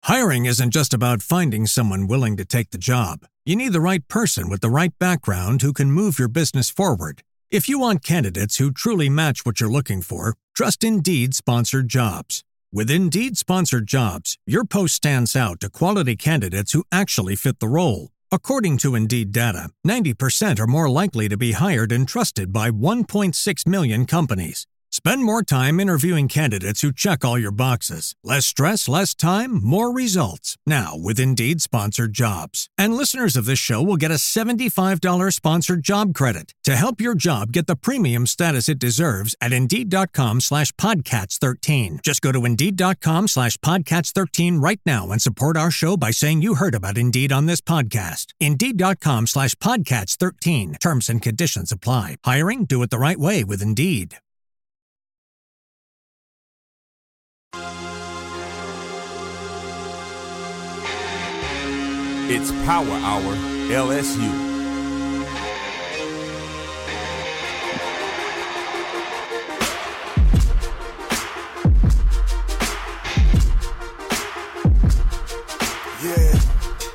Hiring isn't just about finding someone willing to take the job. You need the right person with the right background who can move your business forward. If you want candidates who truly match what you're looking for, trust Indeed-sponsored jobs. With Indeed-sponsored jobs, your post stands out to quality candidates who actually fit the role. According to Indeed data, 90% are more likely to be hired and trusted by 1.6 million companies. Spend more time interviewing candidates who check all your boxes. Less stress, less time, more results. Now, with Indeed-sponsored jobs. And listeners of this show will get a $75 sponsored job credit to help your job get the premium status it deserves at Indeed.com/Podcats13. Just go to Indeed.com/Podcats13 right now and support our show by saying you heard about Indeed on this podcast. Indeed.com/Podcats13. Terms and conditions apply. Hiring? Do it the right way with Indeed. It's Power Hour LSU. Yeah.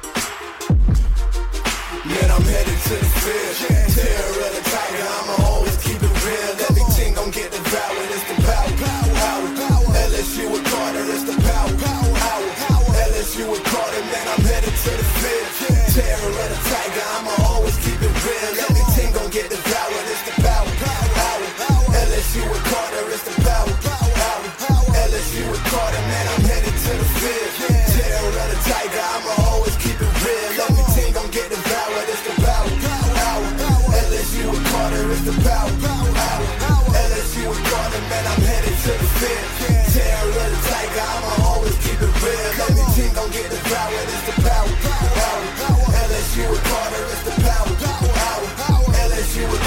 Man, I'm headed to the field. Terror of the tiger, I'ma always keep it real. Everything gon' get devoured, it's the power. LSU with Carter, it's the power. LSU with Carter, man, I'm headed to the field. Terror of the tiger, I'ma always keep it real. Everything gon' get devoured, it's the power. LSU with Carter, it's the power. LSU with Carter, man, I'm headed to the field. Terror of the tiger, I'ma always keep it real. Everything gon' get devoured, it's the power. LSU with Carter, it's the power. LSU with Carter, man, I'm headed to the field. Terror of the tiger, I'ma always keep it real. Everything gon' get devoured, it's the power. LSU with Carter, it's the power. LSU with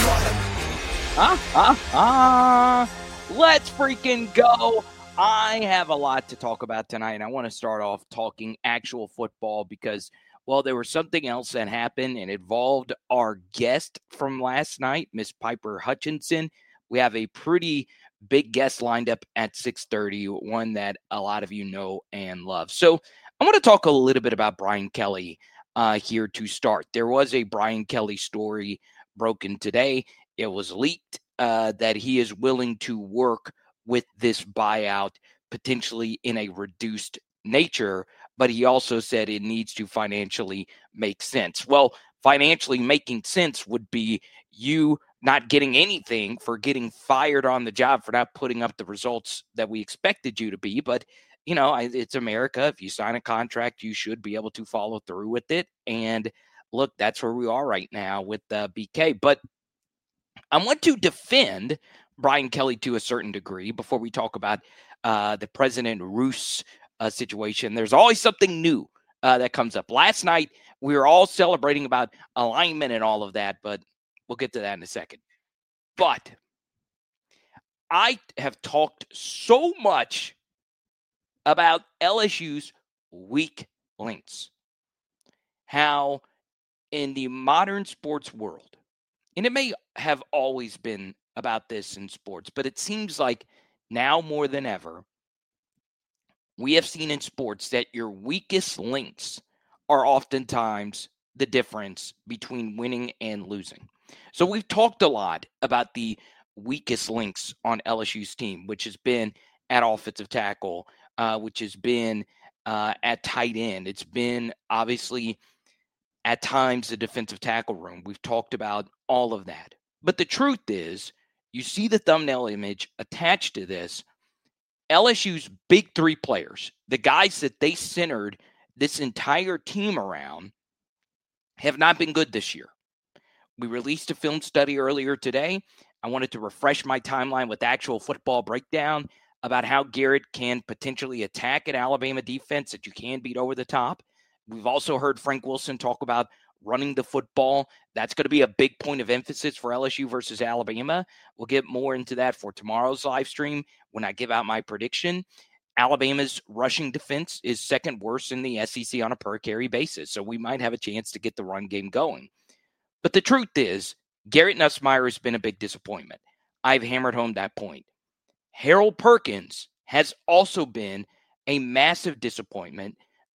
Carter. Let's freaking go. I have a lot to talk about tonight, and I want to start off talking actual football because, well, there was something else that happened and involved our guest from last night, Miss Piper Hutchinson. We have a pretty big guest lined up at 6:30, one that a lot of you know and love. So I want to talk a little bit about Brian Kelly here to start. There was a Brian Kelly story broken today. It was leaked that he is willing to work with this buyout potentially in a reduced nature, but he also said it needs to financially make sense. Well, financially making sense would be you not getting anything for getting fired on the job for not putting up the results that we expected you to be. But, you know, it's America. If you sign a contract, you should be able to follow through with it. And look, that's where we are right now with BK. But I want to defend Brian Kelly to a certain degree before we talk about the President Roos situation. There's always something new that comes up. Last night, we were all celebrating about alignment and all of that, but we'll get to that in a second. But I have talked so much about LSU's weak links. How in the modern sports world, and it may have always been about this in sports, but it seems like now more than ever, we have seen in sports that your weakest links are oftentimes the difference between winning and losing. So we've talked a lot about the weakest links on LSU's team, which has been at offensive tackle, which has been at tight end. It's been obviously at times the defensive tackle room. We've talked about all of that. But the truth is, you see the thumbnail image attached to this, LSU's big three players, the guys that they centered this entire team around, have not been good this year. We released a film study earlier today. I wanted to refresh my timeline with actual football breakdown about how Garrett can potentially attack an Alabama defense that you can beat over the top. We've also heard Frank Wilson talk about running the football. That's going to be a big point of emphasis for LSU versus Alabama. We'll get more into that for tomorrow's live stream when I give out my prediction. Alabama's rushing defense is second worst in the SEC on a per carry basis, so we might have a chance to get the run game going. But the truth is, Garrett Nussmeier has been a big disappointment. I've hammered home that point. Harold Perkins has also been a massive disappointment.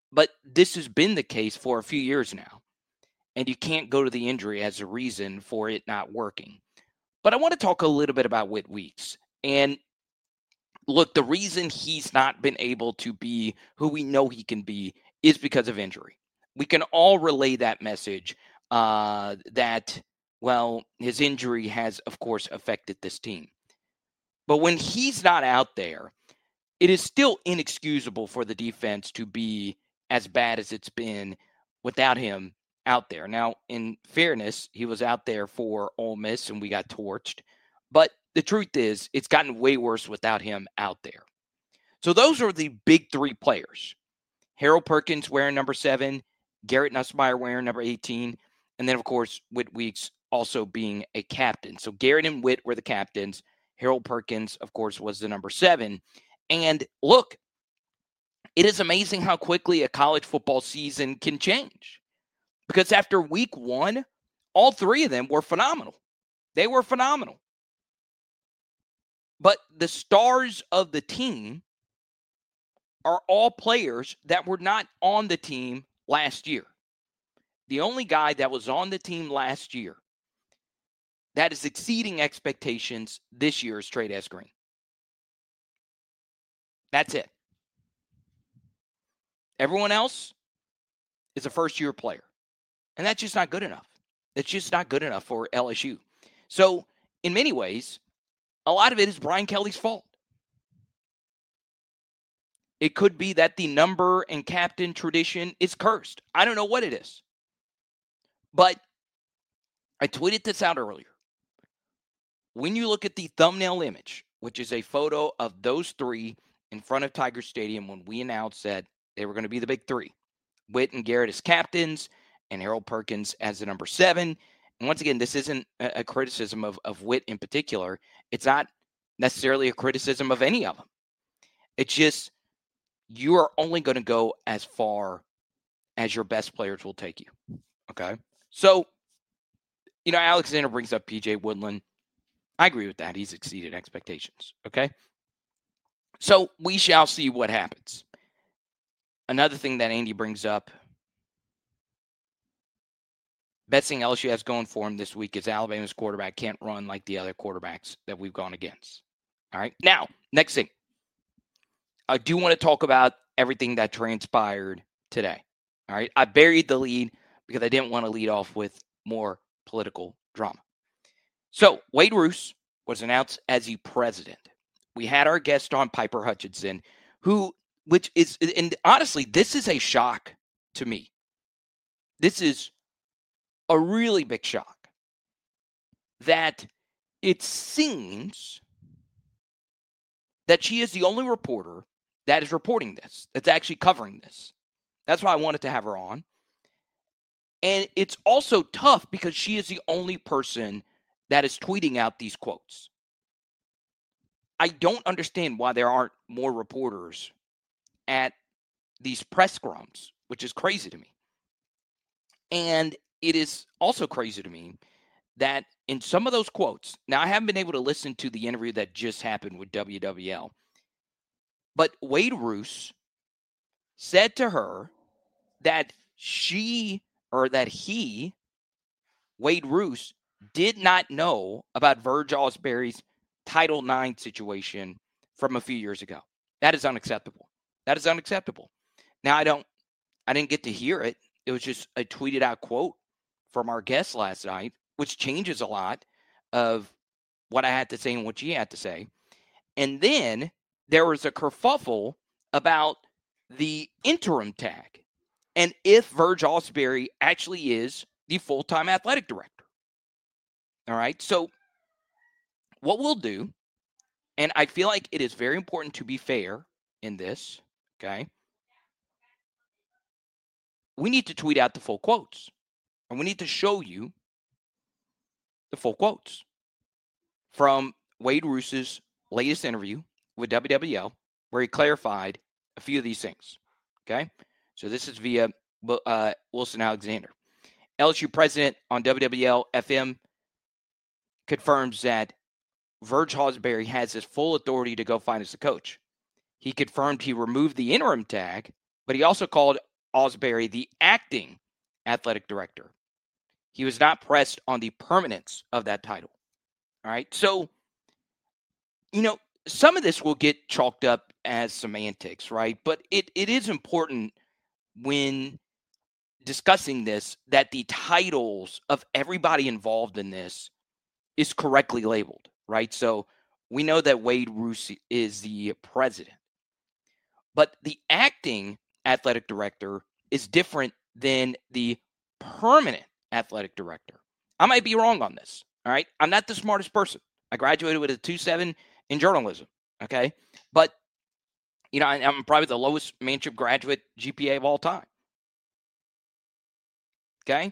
But this has been the case for a few years now. And you can't go to the injury as a reason for it not working. But I want to talk a little bit about Whit Weeks. And look, the reason he's not been able to be who we know he can be is because of injury. We can all relay that message that, well, his injury has, of course, affected this team. But when he's not out there, it is still inexcusable for the defense to be as bad as it's been without him out there. Now, in fairness, he was out there for Ole Miss and we got torched. But the truth is, it's gotten way worse without him out there. So those are the big three players. Harold Perkins wearing number 7, Garrett Nussmeier wearing number 18, and then, of course, Whit Weeks also being a captain. So Garrett and Whit were the captains. Harold Perkins, of course, was the number 7. And look, it is amazing how quickly a college football season can change. Because after week 1, all 3 of them were phenomenal. They were phenomenal. But the stars of the team are all players that were not on the team last year. The only guy that was on the team last year that is exceeding expectations this year is Trey Green. That's it. Everyone else is a first-year player. And that's just not good enough. It's just not good enough for LSU. So, in many ways, a lot of it is Brian Kelly's fault. It could be that the number and captain tradition is cursed. I don't know what it is. But I tweeted this out earlier. When you look at the thumbnail image, which is a photo of those 3 in front of Tiger Stadium when we announced that they were going to be the big 3, Whit and Garrett as captains and Harold Perkins as the number 7. And once again, this isn't a criticism of Whit in particular. It's not necessarily a criticism of any of them. It's just you are only going to go as far as your best players will take you. Okay? So, Alexander brings up P.J. Woodland. I agree with that. He's exceeded expectations. Okay? So, we shall see what happens. Another thing that Andy brings up, best thing LSU has going for him this week is Alabama's quarterback can't run like the other quarterbacks that we've gone against. All right? Now, next thing. I do want to talk about everything that transpired today. All right? I buried the lead because I didn't want to lead off with more political drama. So, Wade Roos was announced as the president. We had our guest on, Piper Hutchinson, and honestly, this is a shock to me. This is a really big shock that it seems that she is the only reporter that is reporting this, that's actually covering this. That's why I wanted to have her on. And it's also tough because she is the only person that is tweeting out these quotes. I don't understand why there aren't more reporters at these press scrums, which is crazy to me. And it is also crazy to me that in some of those quotes, now I haven't been able to listen to the interview that just happened with WWL, but Wade Roos said to her that Wade Roos, did not know about Verge Osbury's Title IX situation from a few years ago. That is unacceptable. That is unacceptable. Now, I didn't get to hear it. It was just a tweeted out quote from our guest last night, which changes a lot of what I had to say and what she had to say. And then there was a kerfuffle about the interim tag and if Verge Osbury actually is the full-time athletic director. All right, so what we'll do, and I feel like it is very important to be fair in this, okay? We need to tweet out the full quotes, and we need to show you the full quotes from Wade Roos's latest interview with WWL, where he clarified a few of these things, okay? So this is via Wilson Alexander. LSU president on WWL FM confirms that Verge Osbury has his full authority to go find us a coach. He confirmed he removed the interim tag, but he also called Ausberry, the acting athletic director. He was not pressed on the permanence of that title. All right. So, some of this will get chalked up as semantics, right? But it is important when discussing this that the titles of everybody involved in this is correctly labeled, right? So we know that Wade Roos is the president, but the acting athletic director is different than the permanent athletic director. I might be wrong on this, all right? I'm not the smartest person. I graduated with a 2.7 in journalism, okay? But, I'm probably the lowest Manship graduate GPA of all time, okay?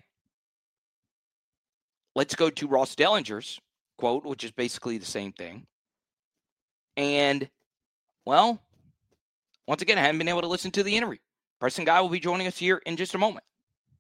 Let's go to Ross Dellinger's quote, which is basically the same thing. And, well, once again, I haven't been able to listen to the interview. Preston Guy will be joining us here in just a moment.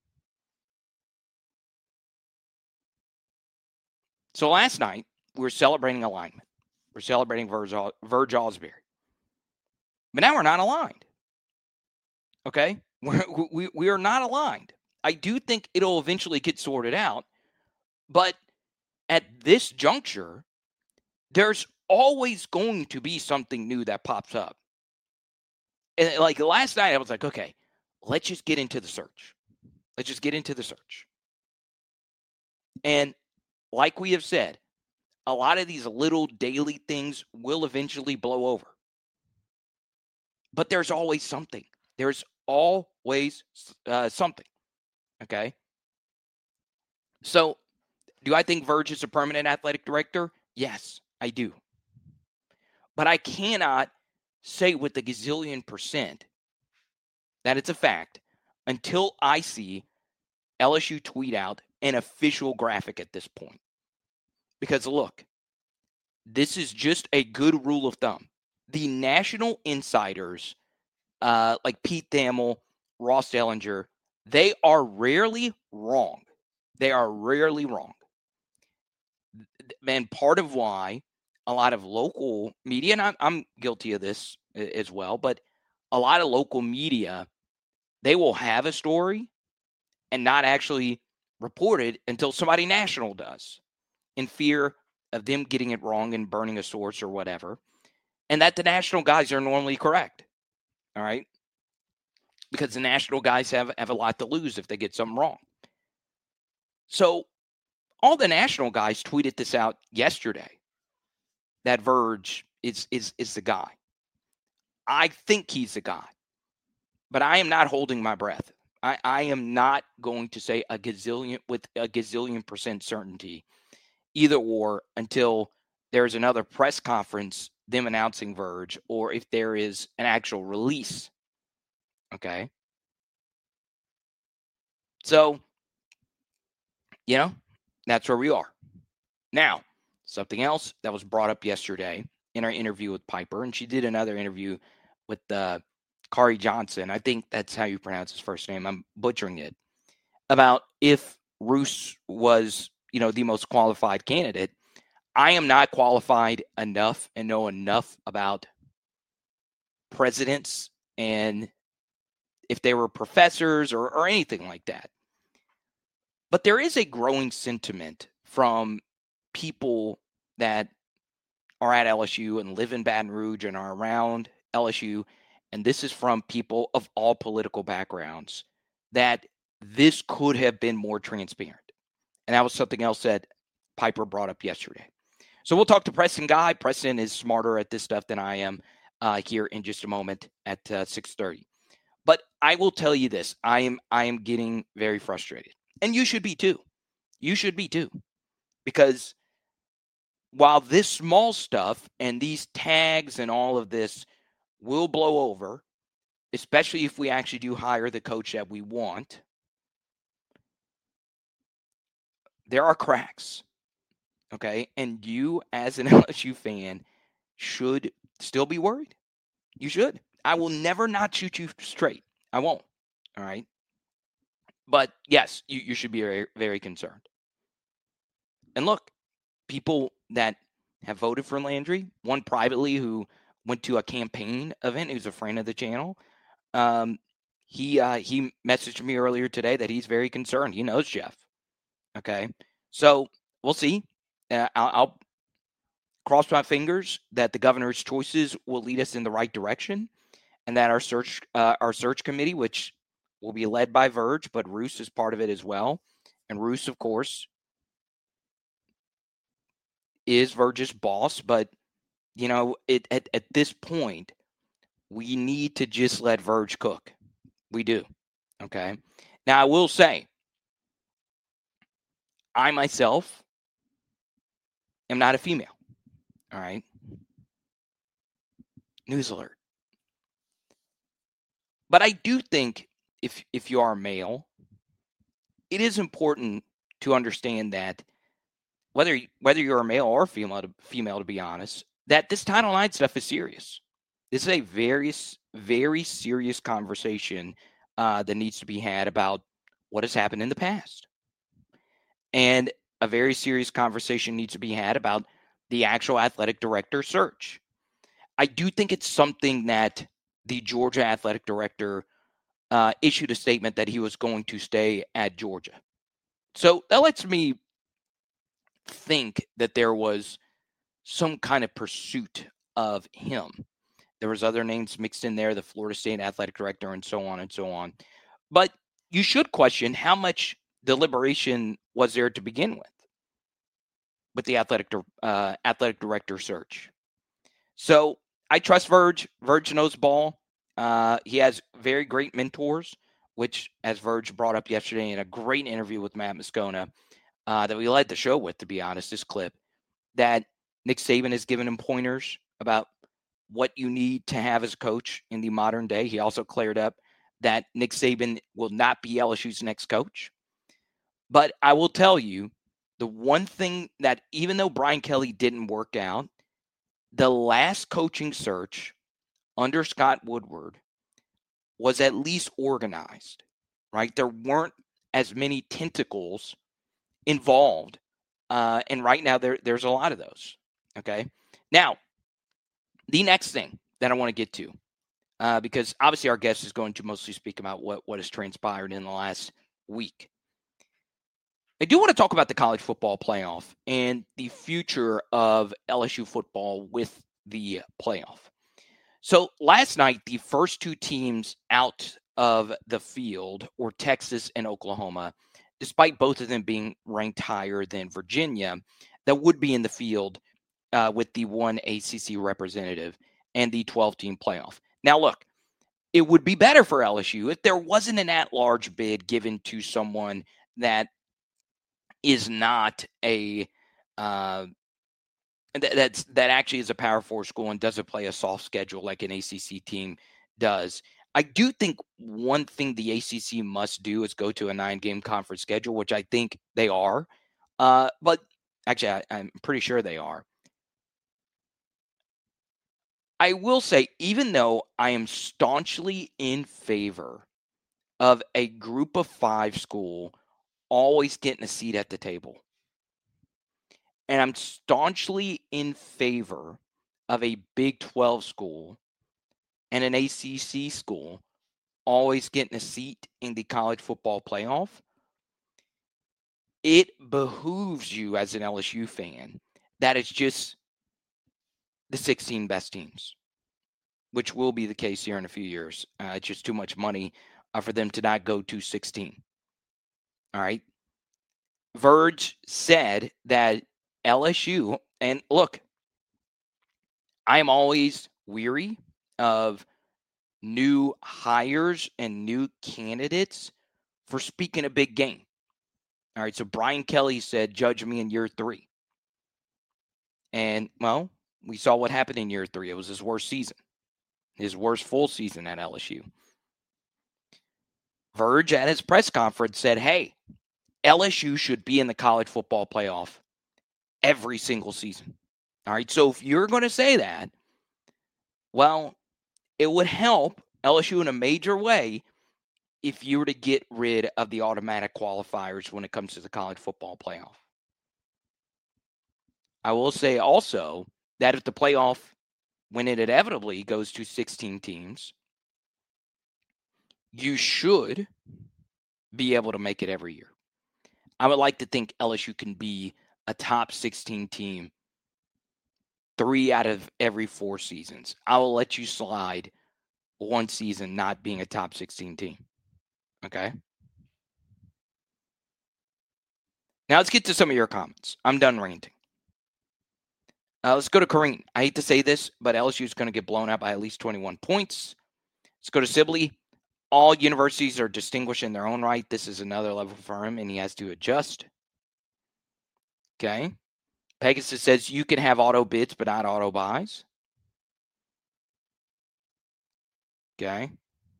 So last night, we were celebrating alignment. We're celebrating Verge Ausberry. But now we're not aligned. Okay? We are not aligned. I do think it'll eventually get sorted out. But at this juncture, there's always going to be something new that pops up. And like last night, I was like, okay, let's just get into the search. Let's just get into the search. And like we have said, a lot of these little daily things will eventually blow over. But there's always something. There's always something. Okay? So, do I think Verge is a permanent athletic director? Yes, I do. But I cannot say with a gazillion % that it's a fact until I see LSU tweet out an official graphic at this point. Because look, this is just a good rule of thumb. The national insiders, like Pete Thamel, Ross Dellinger, they are rarely wrong. They are rarely wrong. And part of why a lot of local media, and I'm guilty of this as well, but a lot of local media, they will have a story and not actually report it until somebody national does, in fear of them getting it wrong and burning a source or whatever, and that the national guys are normally correct, all right? Because the national guys have a lot to lose if they get something wrong. So all the national guys tweeted this out yesterday, that Verge is the guy. I think he's the guy, but I am not holding my breath. I am not going to say with a gazillion % certainty either or until there's another press conference, them announcing Verge, or if there is an actual release. Okay. So, that's where we are. Now, something else that was brought up yesterday in our interview with Piper, and she did another interview with Kari Johnson. I think that's how you pronounce his first name. I'm butchering it. About if Roos was, the most qualified candidate. I am not qualified enough and know enough about presidents and if they were professors or anything like that. But there is a growing sentiment from people that are at LSU and live in Baton Rouge and are around LSU, and this is from people of all political backgrounds, that this could have been more transparent. And that was something else that Piper brought up yesterday. So we'll talk to Preston Guy. Preston is smarter at this stuff than I am here in just a moment at 6:30. But I will tell you this. I am getting very frustrated. And you should be too. You should be too. Because while this small stuff and these tags and all of this will blow over, especially if we actually do hire the coach that we want, there are cracks. Okay? And you, as an LSU fan, should still be worried. You should. I will never not shoot you straight. I won't. All right? But yes, you should be very, very concerned. And look, people that have voted for Landry, one privately who went to a campaign event, who's a friend of the channel, He messaged me earlier today that he's very concerned. He knows Jeff. Okay, so we'll see. I'll cross my fingers that the governor's choices will lead us in the right direction, and that our search committee, which will be led by Verge, but Roos is part of it as well. And Roos, of course, is Verge's boss. But, at this point, we need to just let Verge cook. We do. Okay. Now, I will say, I myself am not a female. All right. News alert. But I do think if you are male, it is important to understand that whether you're a male or female, to be honest, that this Title IX stuff is serious. This is a very, very serious conversation that needs to be had about what has happened in the past. And a very serious conversation needs to be had about the actual athletic director search. I do think it's something that the Georgia athletic director issued a statement that he was going to stay at Georgia. So that lets me think that there was some kind of pursuit of him. There was other names mixed in there, the Florida State athletic director and so on and so on. But you should question how much deliberation was there to begin with the athletic director search. So I trust Verge. Verge knows ball. He has very great mentors, which, as Verge brought up yesterday in a great interview with Matt Moscona, that we led the show with, to be honest, this clip, that Nick Saban has given him pointers about what you need to have as a coach in the modern day. He also cleared up that Nick Saban will not be LSU's next coach. But I will tell you, the one thing that, even though Brian Kelly didn't work out, the last coaching search under Scott Woodward was at least organized, right? There weren't as many tentacles involved. And right now there's a lot of those. Okay. Now, the next thing that I want to get to, because obviously our guest is going to mostly speak about what has transpired in the last week. I do want to talk about the college football playoff and the future of LSU football with the playoff. So last night, the first two teams out of the field were Texas and Oklahoma, despite both of them being ranked higher than Virginia, that would be in the field with the one ACC representative and the 12-team playoff. Now, look, it would be better for LSU if there wasn't an at-large bid given to someone that is not a that actually is a Power 4 school and doesn't play a soft schedule like an ACC team does. I do think one thing the ACC must do is go to a 9-game conference schedule, which I think they are. But actually, I'm pretty sure they are. I will say, even though I am staunchly in favor of a group of 5 school always getting a seat at the table, and I'm staunchly in favor of a Big 12 school and an ACC school always getting a seat in the college football playoff, it behooves you as an LSU fan that it's just the 16 best teams, which will be the case here in a few years. It's just too much money for them to not go to 16. All right. Verge said that LSU, and look, I am always weary of new hires and new candidates for speaking a big game. All right, so Brian Kelly said, judge me in year 3. And, well, we saw what happened in year 3. It was his worst season, his worst full season at LSU. Verge at his press conference said, hey, LSU should be in the college football playoff every single season. All right, so if you're going to say that, well, it would help LSU in a major way if you were to get rid of the automatic qualifiers when it comes to the college football playoff. I will say also that if the playoff, when it inevitably goes to 16 teams, you should be able to make it every year. I would like to think LSU can be a top 16 team 3 out of every 4 seasons. I will let you slide one season not being a top 16 team. Okay? Now let's get to some of your comments. I'm done ranting. Let's go to Kareem. I hate to say this, but LSU is going to get blown out by at least 21 points. Let's go to Sibley. All universities are distinguished in their own right. This is another level for him, and he has to adjust. Okay. Pegasus says you can have auto bids, but not auto buys. Okay.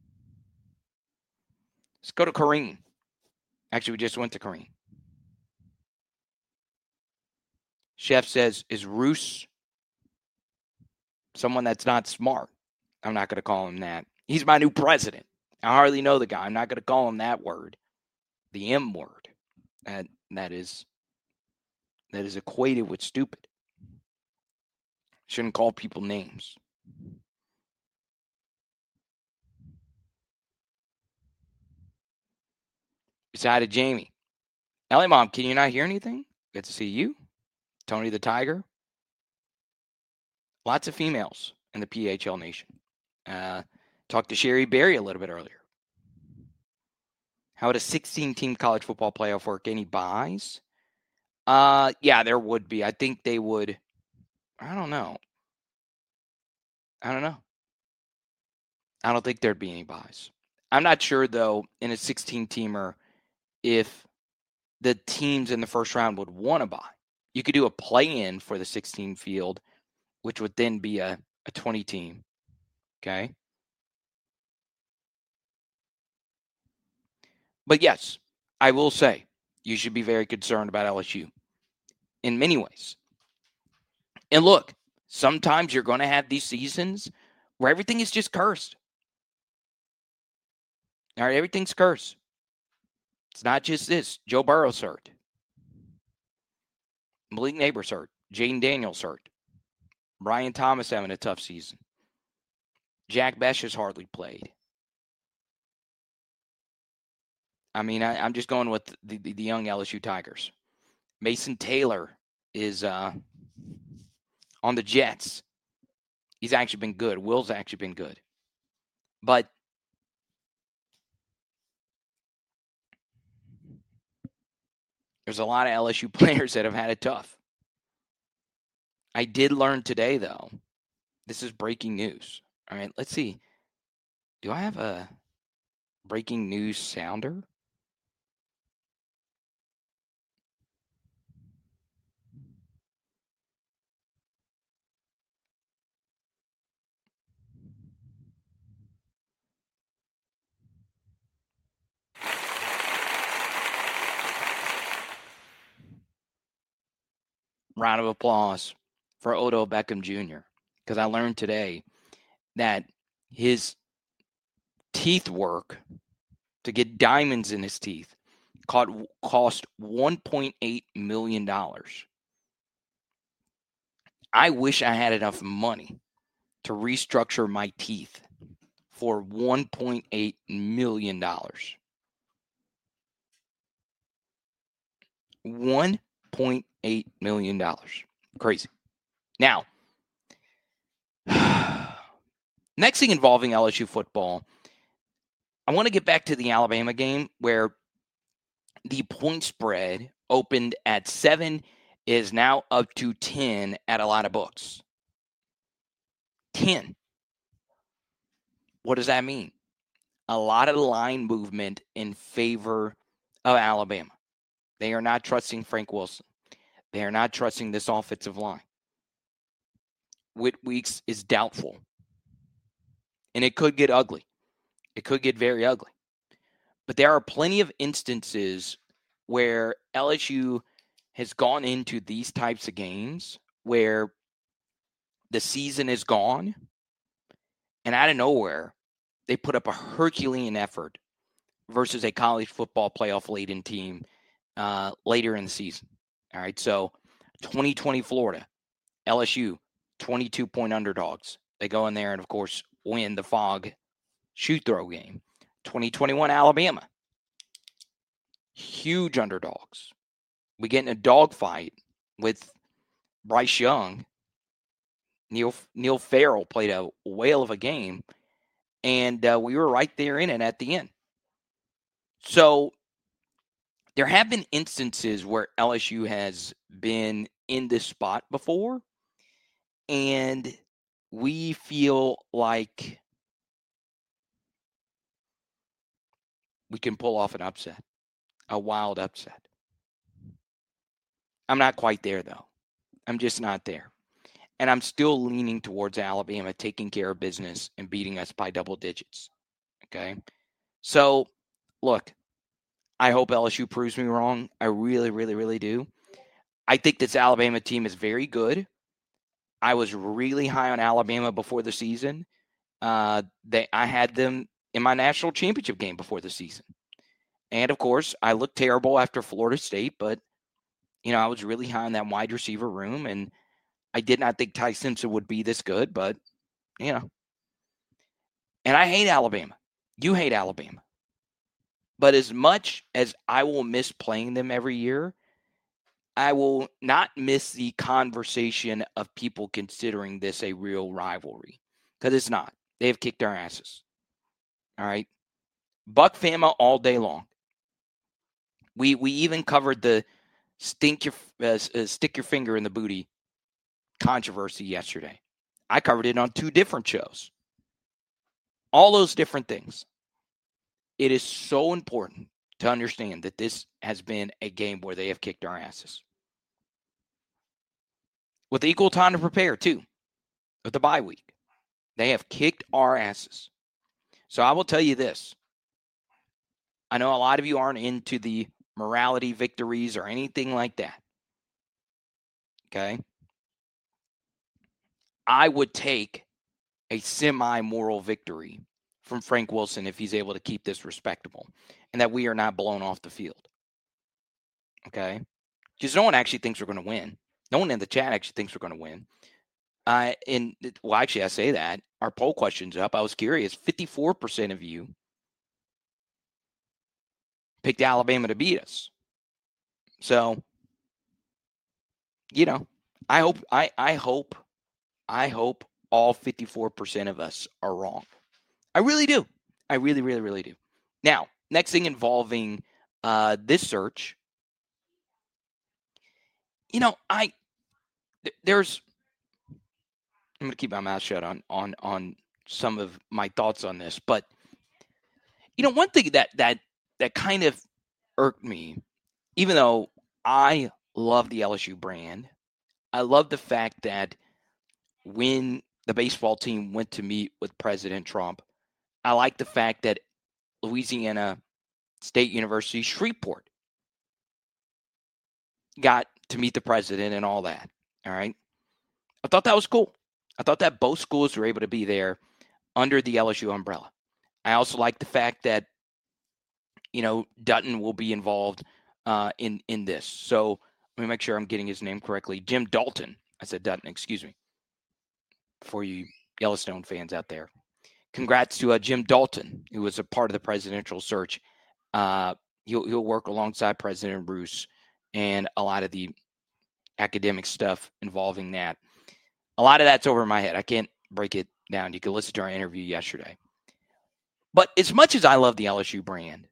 Let's go to Kareem. Actually, we just went to Kareem. Chef says, is Roos someone that's not smart? I'm not going to call him that. He's my new president. I hardly know the guy. I'm not going to call him that word. The M word. That is equated with stupid. Shouldn't call people names. Beside Jamie. Ellie Mom, can you not hear anything? Good to see you. Tony the Tiger. Lots of females in the PHL Nation. Talked to Sherry Berry a little bit earlier. How would a 16-team college football playoff work? Any buys? Yeah, there would be. I think they would. I don't know. I don't think there'd be any buys. I'm not sure, though, in a 16-teamer, if the teams in the first round would want to buy. You could do a play-in for the 16 field, which would then be a 20-team. Okay? But yes, I will say you should be very concerned about LSU in many ways. And look, sometimes you're going to have these seasons where everything is just cursed. All right, everything's cursed. It's not just this. Joe Burrow's hurt. Malik Neighbors hurt. Jaden Daniels hurt. Brian Thomas having a tough season. Jack Besh has hardly played. I mean, I'm just going with the young LSU Tigers. Mason Taylor is on the Jets. He's actually been good. Will's actually been good. But there's a lot of LSU players that have had it tough. I did learn today, though. This is breaking news. All right, let's see. Do I have a breaking news sounder? Round of applause for Odell Beckham Jr. Because I learned today that his teeth work to get diamonds in his teeth cost $1.8 million. I wish I had enough money to restructure my teeth for $1.8 million. $1.8 million. Crazy. Now, next thing involving LSU football, I want to get back to the Alabama game where the point spread opened at 7, is now up to 10 at a lot of books. 10. What does that mean? A lot of line movement in favor of Alabama. They are not trusting Frank Wilson. They are not trusting this offensive line. Whit Weeks is doubtful. And it could get ugly. It could get very ugly. But there are plenty of instances where LSU has gone into these types of games where the season is gone, and out of nowhere, they put up a Herculean effort versus a college football playoff laden team later in the season. All right, so 2020 Florida, LSU, 22-point underdogs. They go in there and, of course, win the Fog shoot-throw game. 2021 Alabama. Huge underdogs. We get in a dogfight with Bryce Young. Neil Farrell played a whale of a game, and we were right there in it at the end. So there have been instances where LSU has been in this spot before, and we feel like we can pull off an upset, a wild upset. I'm not quite there, though. I'm just not there. And I'm still leaning towards Alabama taking care of business and beating us by double digits. Okay? So, look, I hope LSU proves me wrong. I really, really, really do. I think this Alabama team is very good. I was really high on Alabama before the season. I had them in my national championship game before the season. And, of course, I looked terrible after Florida State, but, I was really high on that wide receiver room, and I did not think Ty Simpson would be this good, but, And I hate Alabama. You hate Alabama. But as much as I will miss playing them every year, I will not miss the conversation of people considering this a real rivalry. Because it's not. They have kicked our asses. All right? Buck Fama all day long. We even covered the stick your finger in the booty controversy yesterday. I covered it on 2 different shows. All those different things. It is so important to understand that this has been a game where they have kicked our asses. With equal time to prepare, too. With the bye week. They have kicked our asses. So I will tell you this. I know a lot of you aren't into the morality victories or anything like that. Okay? I would take a semi-moral victory from Frank Wilson if he's able to keep this respectable and that we are not blown off the field. Okay? Because no one actually thinks we're going to win. No one in the chat actually thinks we're going to win. Actually, I say that. Our poll question's up. I was curious. 54% of you picked Alabama to beat us. So, I hope all 54% of us are wrong. I really do. I really, really, really do. Now, next thing involving this search, I'm going to keep my mouth shut on some of my thoughts on this, but one thing that kind of irked me, even though I love the LSU brand, I love the fact that when the baseball team went to meet with President Trump, I like the fact that Louisiana State University Shreveport got to meet the president and all that. All right. I thought that was cool. I thought that both schools were able to be there under the LSU umbrella. I also like the fact that, Dutton will be involved in this. So let me make sure I'm getting his name correctly. Jim Dalton. I said Dutton, excuse me. For you Yellowstone fans out there. Congrats to Jim Dalton, who was a part of the presidential search. He'll work alongside President Bruce and a lot of the academic stuff involving that. A lot of that's over my head. I can't break it down. You can listen to our interview yesterday. But as much as I love the LSU brand,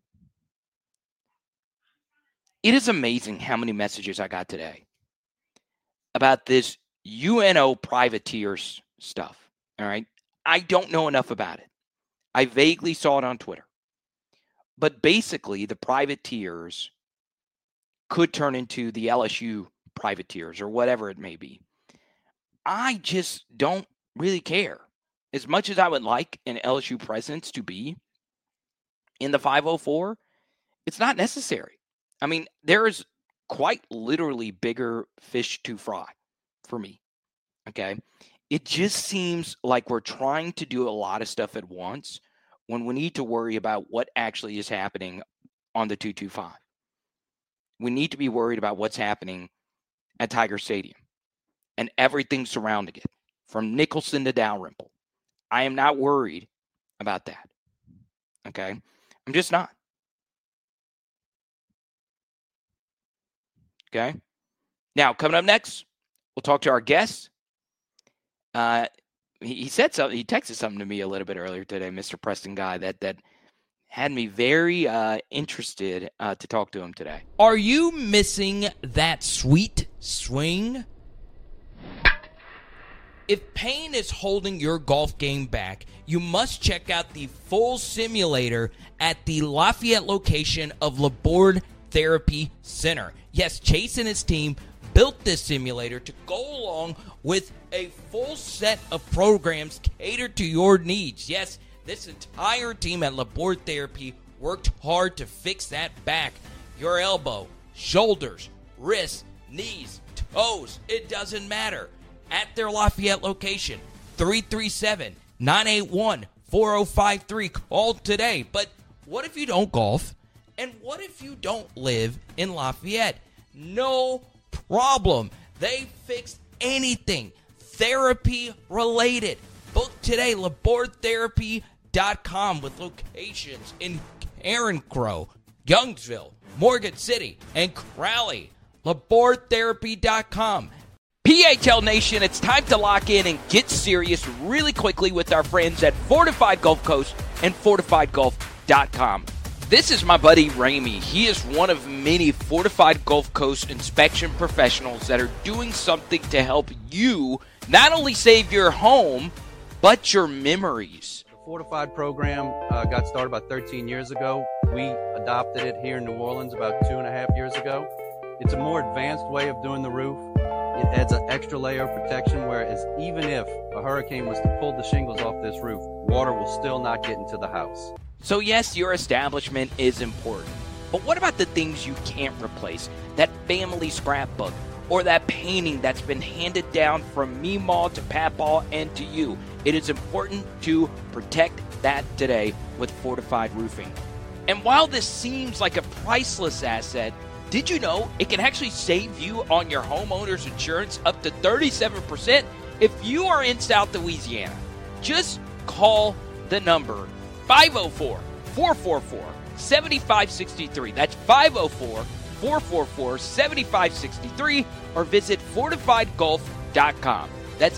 it is amazing how many messages I got today about this UNO privateers stuff. All right. I don't know enough about it. I vaguely saw it on Twitter. But basically, the privateers could turn into the LSU privateers or whatever it may be. I just don't really care. As much as I would like an LSU presence to be in the 504, it's not necessary. I mean, there is quite literally bigger fish to fry for me. Okay? It just seems like we're trying to do a lot of stuff at once when we need to worry about what actually is happening on the 225. We need to be worried about what's happening at Tiger Stadium and everything surrounding it, from Nicholson to Dalrymple. I am not worried about that. Okay? I'm just not. Okay. Now, coming up next, we'll talk to our guest. He said something. He texted something to me a little bit earlier today, Mr. Preston Guy, that had me very interested to talk to him today. Are you missing that sweet swing? If pain is holding your golf game back, you must check out the full simulator at the Lafayette location of Laborde Therapy Center. Yes, Chase and his team built this simulator to go along with a full set of programs catered to your needs. Yes, this entire team at Laborde Therapy worked hard to fix that back, your elbow, shoulders, wrists, knees, toes. It doesn't matter. At their Lafayette location, 337-981-4053. Call today. But what if you don't golf? And what if you don't live in Lafayette? No problem. They fix anything therapy related. Book today, LabordeTherapy.com, with locations in Carencro, Youngsville, Morgan City, and Crowley. LabordeTherapy.com. PHL Nation, it's time to lock in and get serious really quickly with our friends at Fortified Gulf Coast and FortifiedGolf.com. This is my buddy Ramey. He is one of many Fortified Gulf Coast inspection professionals that are doing something to help you not only save your home, but your memories. The Fortified program got started about 13 years ago. We adopted it here in New Orleans about 2.5 years ago. It's a more advanced way of doing the roof. It adds an extra layer of protection, whereas even if a hurricane was to pull the shingles off this roof, water will still not get into the house. So yes, your establishment is important, but what about the things you can't replace? That family scrapbook or that painting that's been handed down from Meemaw to Papaw and to you. It is important to protect that today with Fortified Roofing. And while this seems like a priceless asset, did you know it can actually save you on your homeowner's insurance up to 37% if you are in South Louisiana? Just call the number 504-444-7563. That's 504-444-7563, or visit FortifiedGulf.com. That's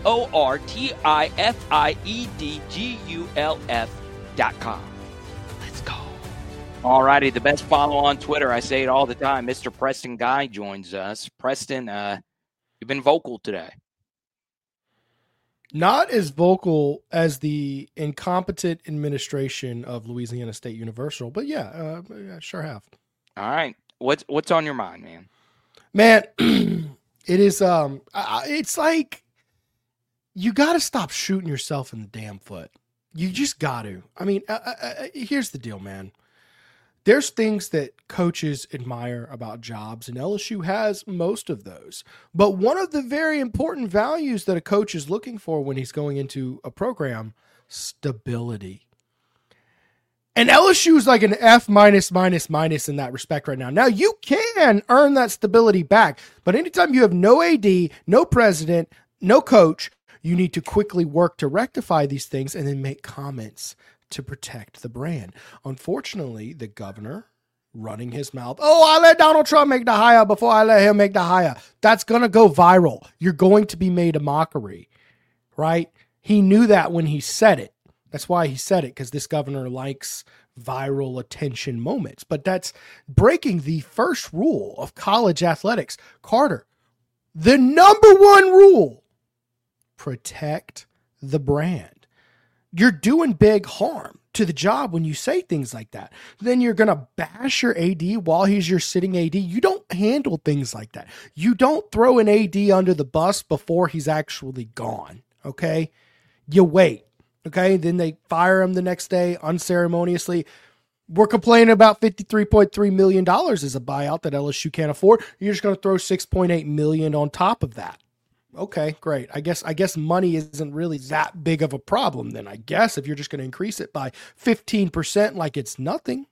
FortifiedGulf.com. Let's go. All righty, the best follow on Twitter. I say it all the time. Mr. Preston Guy joins us. Preston, you've been vocal today. Not as vocal as the incompetent administration of Louisiana State Universal, but yeah, I sure have. All right. What's on your mind, man? Man, it is it's like you got to stop shooting yourself in the damn foot. You just got to. I mean, here's the deal, man. There's things that coaches admire about jobs, and LSU has most of those. But one of the very important values that a coach is looking for when he's going into a program, stability. And LSU is like an F minus in that respect right now. Now, you can earn that stability back, but anytime you have no AD, no president, no coach, you need to quickly work to rectify these things and then make comments to protect the brand. Unfortunately, the governor running his mouth, I let Donald Trump make the hire before I let him make the hire. That's going to go viral. You're going to be made a mockery, right? He knew that when he said it. That's why he said it, because this governor likes viral attention moments. But that's breaking the first rule of college athletics. Carter, the number one rule, protect the brand. You're doing big harm to the job when you say things like that. Then you're going to bash your AD while he's your sitting AD. You don't handle things like that. You don't throw an AD under the bus before he's actually gone, okay? You wait, okay? Then they fire him the next day unceremoniously. We're complaining about $53.3 million as a buyout that LSU can't afford. You're just going to throw $6.8 million on top of that. Okay, great. I guess money isn't really that big of a problem then, I guess, if you're just going to increase it by 15% like it's nothing.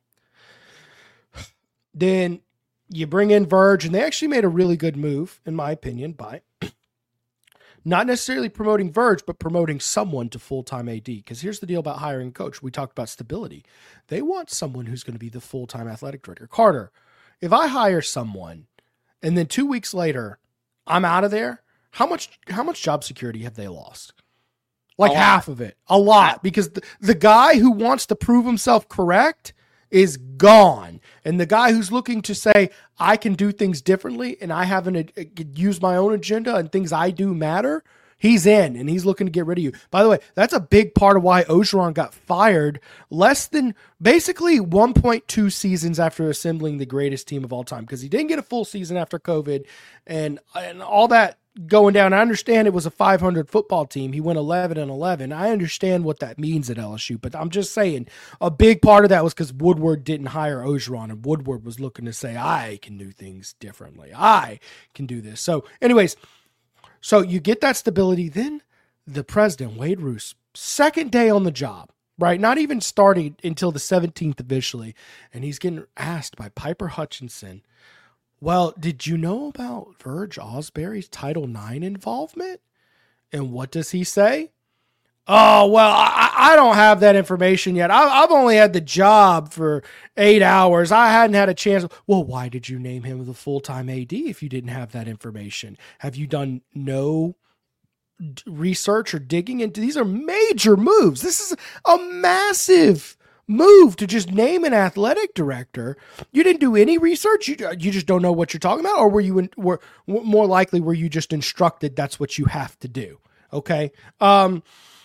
Then you bring in Verge, and they actually made a really good move, in my opinion, by Not necessarily promoting Verge, but promoting someone to full-time AD. Because here's the deal about hiring a coach. We talked about stability. They want someone who's going to be the full-time athletic director. Carter, if I hire someone and then 2 weeks later I'm out of there, how much job security have they lost? Like half of it. A lot. Because the guy who wants to prove himself correct is gone. And the guy who's looking to say, I can do things differently and I haven't used my own agenda and things I do matter, he's in and he's looking to get rid of you. By the way, that's a big part of why Orgeron got fired less than basically 1.2 seasons after assembling the greatest team of all time, because he didn't get a full season after COVID and all that going down. I understand it was a 500 football team. He went 11-11. I understand what that means at LSU, but I'm just saying a big part of that was because Woodward didn't hire Orgeron, and Woodward was looking to say, I can do things differently. I can do this. So anyways, so you get that stability. Then the president, Wade Roos, second day on the job, right? Not even starting until the 17th officially. And he's getting asked by Piper Hutchinson, well, did you know about Verge Osbury's Title IX involvement? And what does he say? Oh, well, I don't have that information yet. I've only had the job for 8 hours. I hadn't had a chance. Well, why did you name him the full-time AD if you didn't have that information? Have you done no research or digging into? These are major moves. This is a massive move to just name an athletic director. You didn't do any research. You just don't know what you're talking about, or were more likely were you just instructed that's what you have to do? Okay. And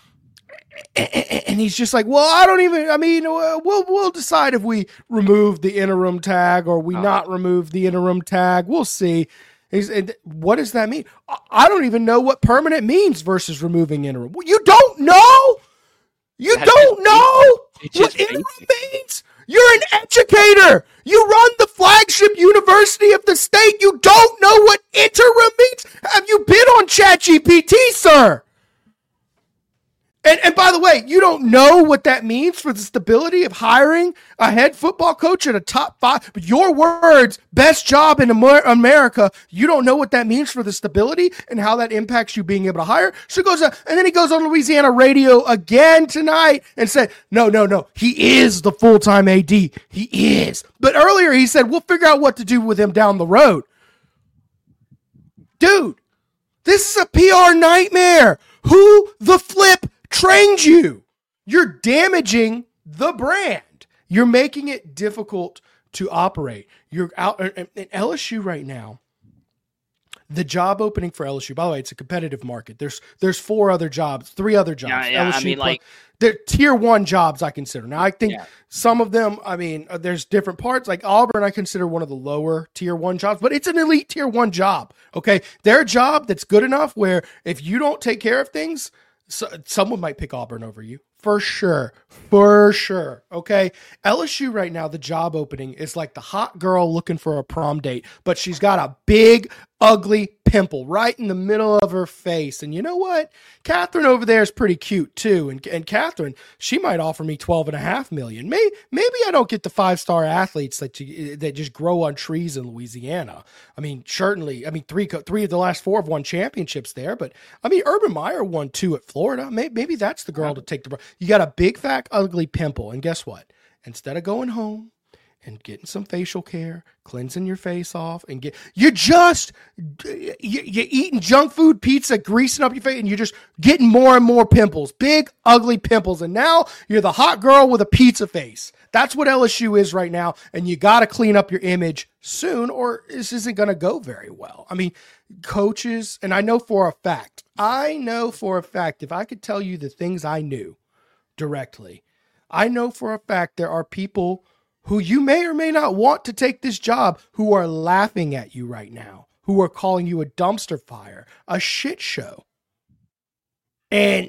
he's just like, well, we'll decide if we remove the interim tag or we not remove the interim tag. We'll see. What does that mean? I don't even know what permanent means versus removing interim. You don't know? You don't know what interim means? You're an educator. You run the flagship university of the state. You don't know what interim means? Have you been on ChatGPT, sir? And by the way, you don't know what that means for the stability of hiring a head football coach at a top 5. Your words, best job in America. You don't know what that means for the stability and how that impacts you being able to hire. So and then he goes on Louisiana radio again tonight and said, no, he is the full-time AD. He is. But earlier he said, we'll figure out what to do with him down the road. Dude, this is a PR nightmare. Who the flip trained you? You're damaging the brand. You're making it difficult to operate. You're out in LSU right now. The job opening for LSU, by the way, it's a competitive market. There's 3 other jobs. Yeah, LSU, they're tier 1 jobs, I consider. Now, I think some of them, there's different parts. Like Auburn, I consider one of the lower tier 1 jobs, but it's an elite tier 1 job. Okay. They're a job that's good enough where if you don't take care of things, someone might pick Auburn over you. For sure. Okay. LSU right now, the job opening is like the hot girl looking for a prom date, but she's got a big, ugly pimple right in the middle of her face. And you know what? Catherine over there is pretty cute too. And Catherine, she might offer me $12.5 million. Maybe I don't get the 5-star athletes that just grow on trees in Louisiana. Certainly, 3 of the last 4 have won championships there, but Urban Meyer won 2 at Florida. Maybe that's the girl to take the, you got a big, fat, ugly pimple. And guess what? Instead of going home and getting some facial care, cleansing your face off, and you're eating junk food, pizza, greasing up your face, and you're just getting more and more pimples, big, ugly pimples. And now you're the hot girl with a pizza face. That's what LSU is right now. And you got to clean up your image soon, or this isn't going to go very well. Coaches, and I know for a fact, if I could tell you the things I knew directly, I know for a fact there are people who you may or may not want to take this job who are laughing at you right now, who are calling you a dumpster fire, a shit show. And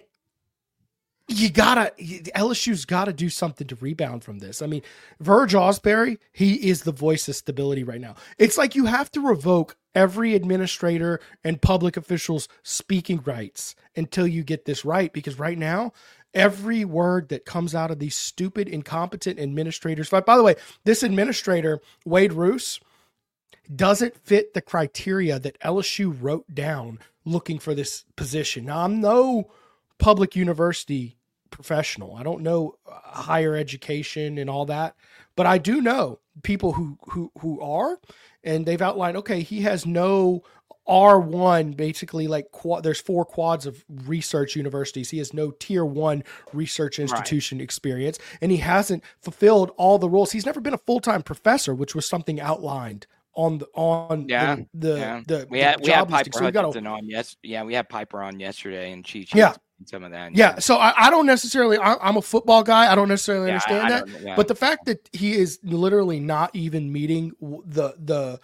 LSU's got to do something to rebound from this. Verge Osbury, he is the voice of stability right now. It's like you have to revoke every administrator and public official's speaking rights until you get this right, because right now, every word that comes out of these stupid, incompetent administrators. By the way, this administrator, Wade Roos, doesn't fit the criteria that LSU wrote down looking for this position. Now, I'm no public university professional. I don't know higher education and all that, but I do know people who are, and they've outlined, okay, he has no R1, basically like there's 4 quads of research universities. He has no tier 1 research institution experience, and he hasn't fulfilled all the roles. He's never been a full-time professor, which was something outlined on the we had job Piper listing. So we had Piper on yesterday, and she some of that. Yeah. So I don't necessarily, I'm a football guy. I don't necessarily understand that, but the fact that he is literally not even meeting the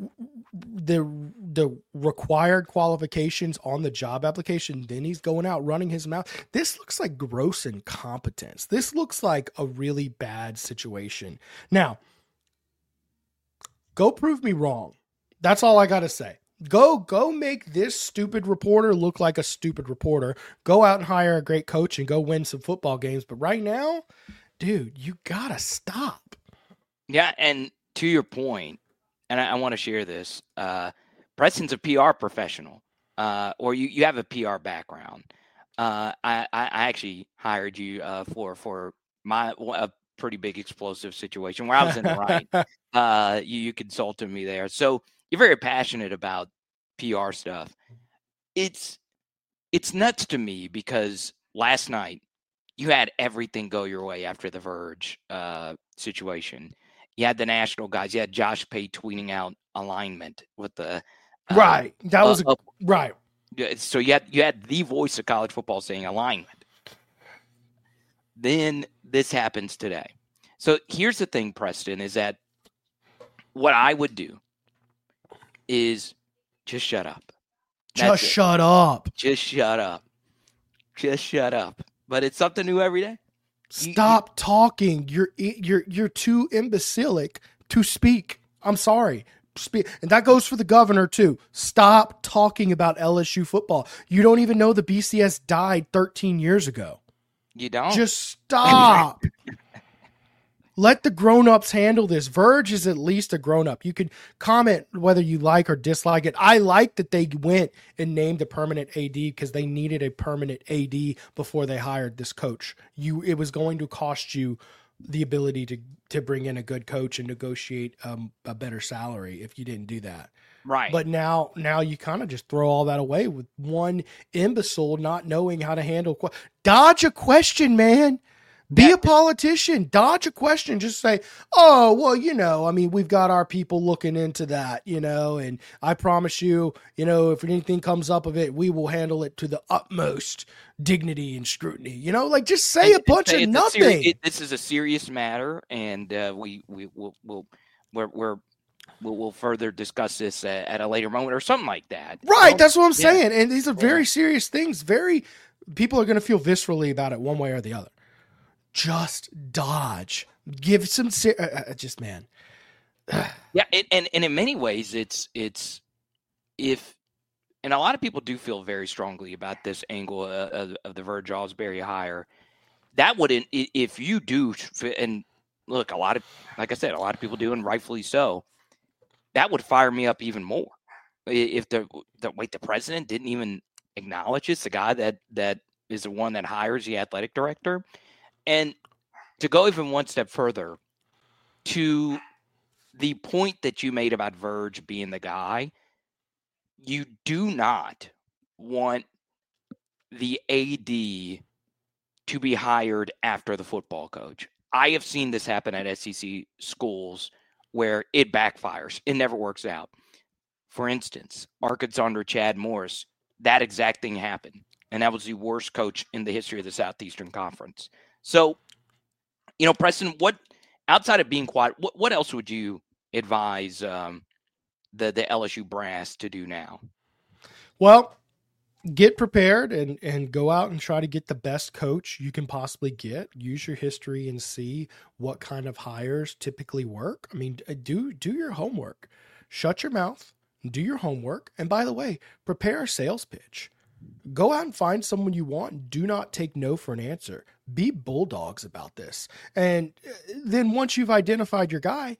required qualifications on the job application, then he's going out running his mouth. This looks like gross incompetence. This looks like a really bad situation. Now, go prove me wrong. That's all I got to say. Go make this stupid reporter look like a stupid reporter. Go out and hire a great coach and go win some football games. But right now, dude, you got to stop. Yeah, and to your point, and I want to share this, Preston's a PR professional, or you have a PR background. I actually hired you for a pretty big explosive situation where I was in the right. You consulted me there. So you're very passionate about PR stuff. It's nuts to me because last night you had everything go your way after the Verge situation. You had the national guys. You had Josh Pate tweeting out alignment with the right. That was right. So you had the voice of college football saying alignment. Then this happens today. So here's the thing, Preston, is that what I would do is just shut up. Just shut up. Just shut up. Just shut up. But it's something new every day. Stop talking. You're too imbecilic to speak. I'm sorry. And that goes for the governor too. Stop talking about LSU football. You don't even know the BCS died 13 years ago. You don't? Just stop. Let the grown-ups handle this. Verge is at least a grown-up. You could comment whether you like or dislike it. I like that they went and named a permanent AD because they needed a permanent AD before they hired this coach. It was going to cost you the ability to bring in a good coach and negotiate a better salary if you didn't do that. Right. But now you kind of just throw all that away with one imbecile not knowing how to handle. Dodge a question, man. Be a politician. Dodge a question. Just say, oh, well, we've got our people looking into that, and I promise you, if anything comes up of it, we will handle it to the utmost dignity and scrutiny. Just say a bunch of nothing. This is a serious matter, and we'll further discuss this at a later moment or something like that. Right. That's what I'm saying. And these are very serious things. People are going to feel viscerally about it one way or the other. Just dodge. Give some man. Yeah, and in many ways, it's if, and a lot of people do feel very strongly about this angle of the Verge Ausberry hire. That wouldn't, if you do, and look, like I said, a lot of people do, and rightfully so. That would fire me up even more. If the president didn't even acknowledge it's the guy that is the one that hires the athletic director. And to go even one step further, to the point that you made about Verge being the guy, you do not want the AD to be hired after the football coach. I have seen this happen at SEC schools where it backfires. It never works out. For instance, Arkansas under Chad Morris, that exact thing happened. And that was the worst coach in the history of the Southeastern Conference. So, Preston, what outside of being quiet, what else would you advise the LSU brass to do now? Well, get prepared and go out and try to get the best coach you can possibly get. Use your history and see what kind of hires typically work. I mean, do your homework. Shut your mouth, do your homework, and by the way, prepare a sales pitch. Go out and find someone you want. Do not take no for an answer. Be bulldogs about this. And then once you've identified your guy,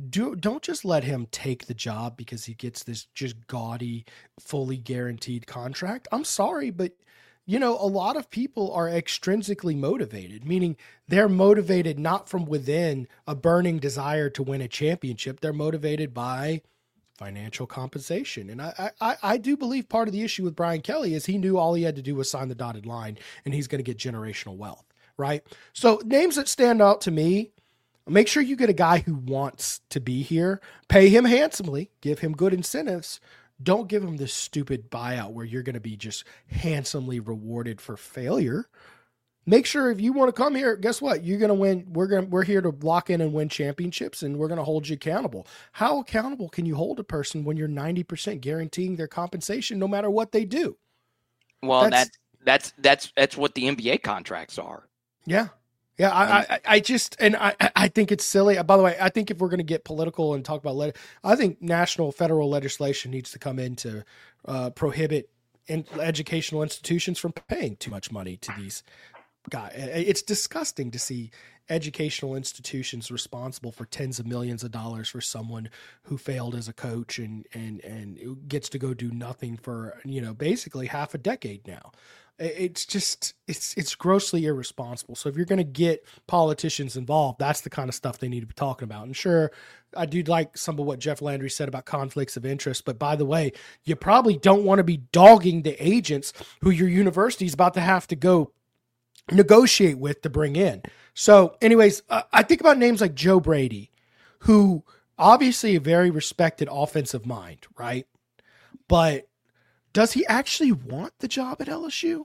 don't just let him take the job because he gets this just gaudy, fully guaranteed contract. I'm sorry, but a lot of people are extrinsically motivated, meaning they're motivated not from within a burning desire to win a championship. They're motivated by financial compensation. And I do believe part of the issue with Brian Kelly is he knew all he had to do was sign the dotted line and he's going to get generational wealth, right? So names that stand out to me, make sure you get a guy who wants to be here, pay him handsomely, give him good incentives. Don't give him this stupid buyout where you're going to be just handsomely rewarded for failure. Make sure if you want to come here, guess what? You're going to win. We're here to lock in and win championships, and we're going to hold you accountable. How accountable can you hold a person when you're 90% guaranteeing their compensation no matter what they do? Well, that's what the NBA contracts are. Yeah. Yeah, I think it's silly. By the way, I think if we're going to get political and talk about I think national federal legislation needs to come in to prohibit educational institutions from paying too much money to these guys. It's disgusting to see educational institutions responsible for tens of millions of dollars for someone who failed as a coach and gets to go do nothing for, basically half a decade now. It's just, it's grossly irresponsible. So if you're going to get politicians involved, that's the kind of stuff they need to be talking about. And sure, I do like some of what Jeff Landry said about conflicts of interest. But by the way, you probably don't want to be dogging the agents who your university is about to have to go negotiate with to bring in. So anyways, I think about names like Joe Brady, who obviously a very respected offensive mind, right? But does he actually want the job at LSU?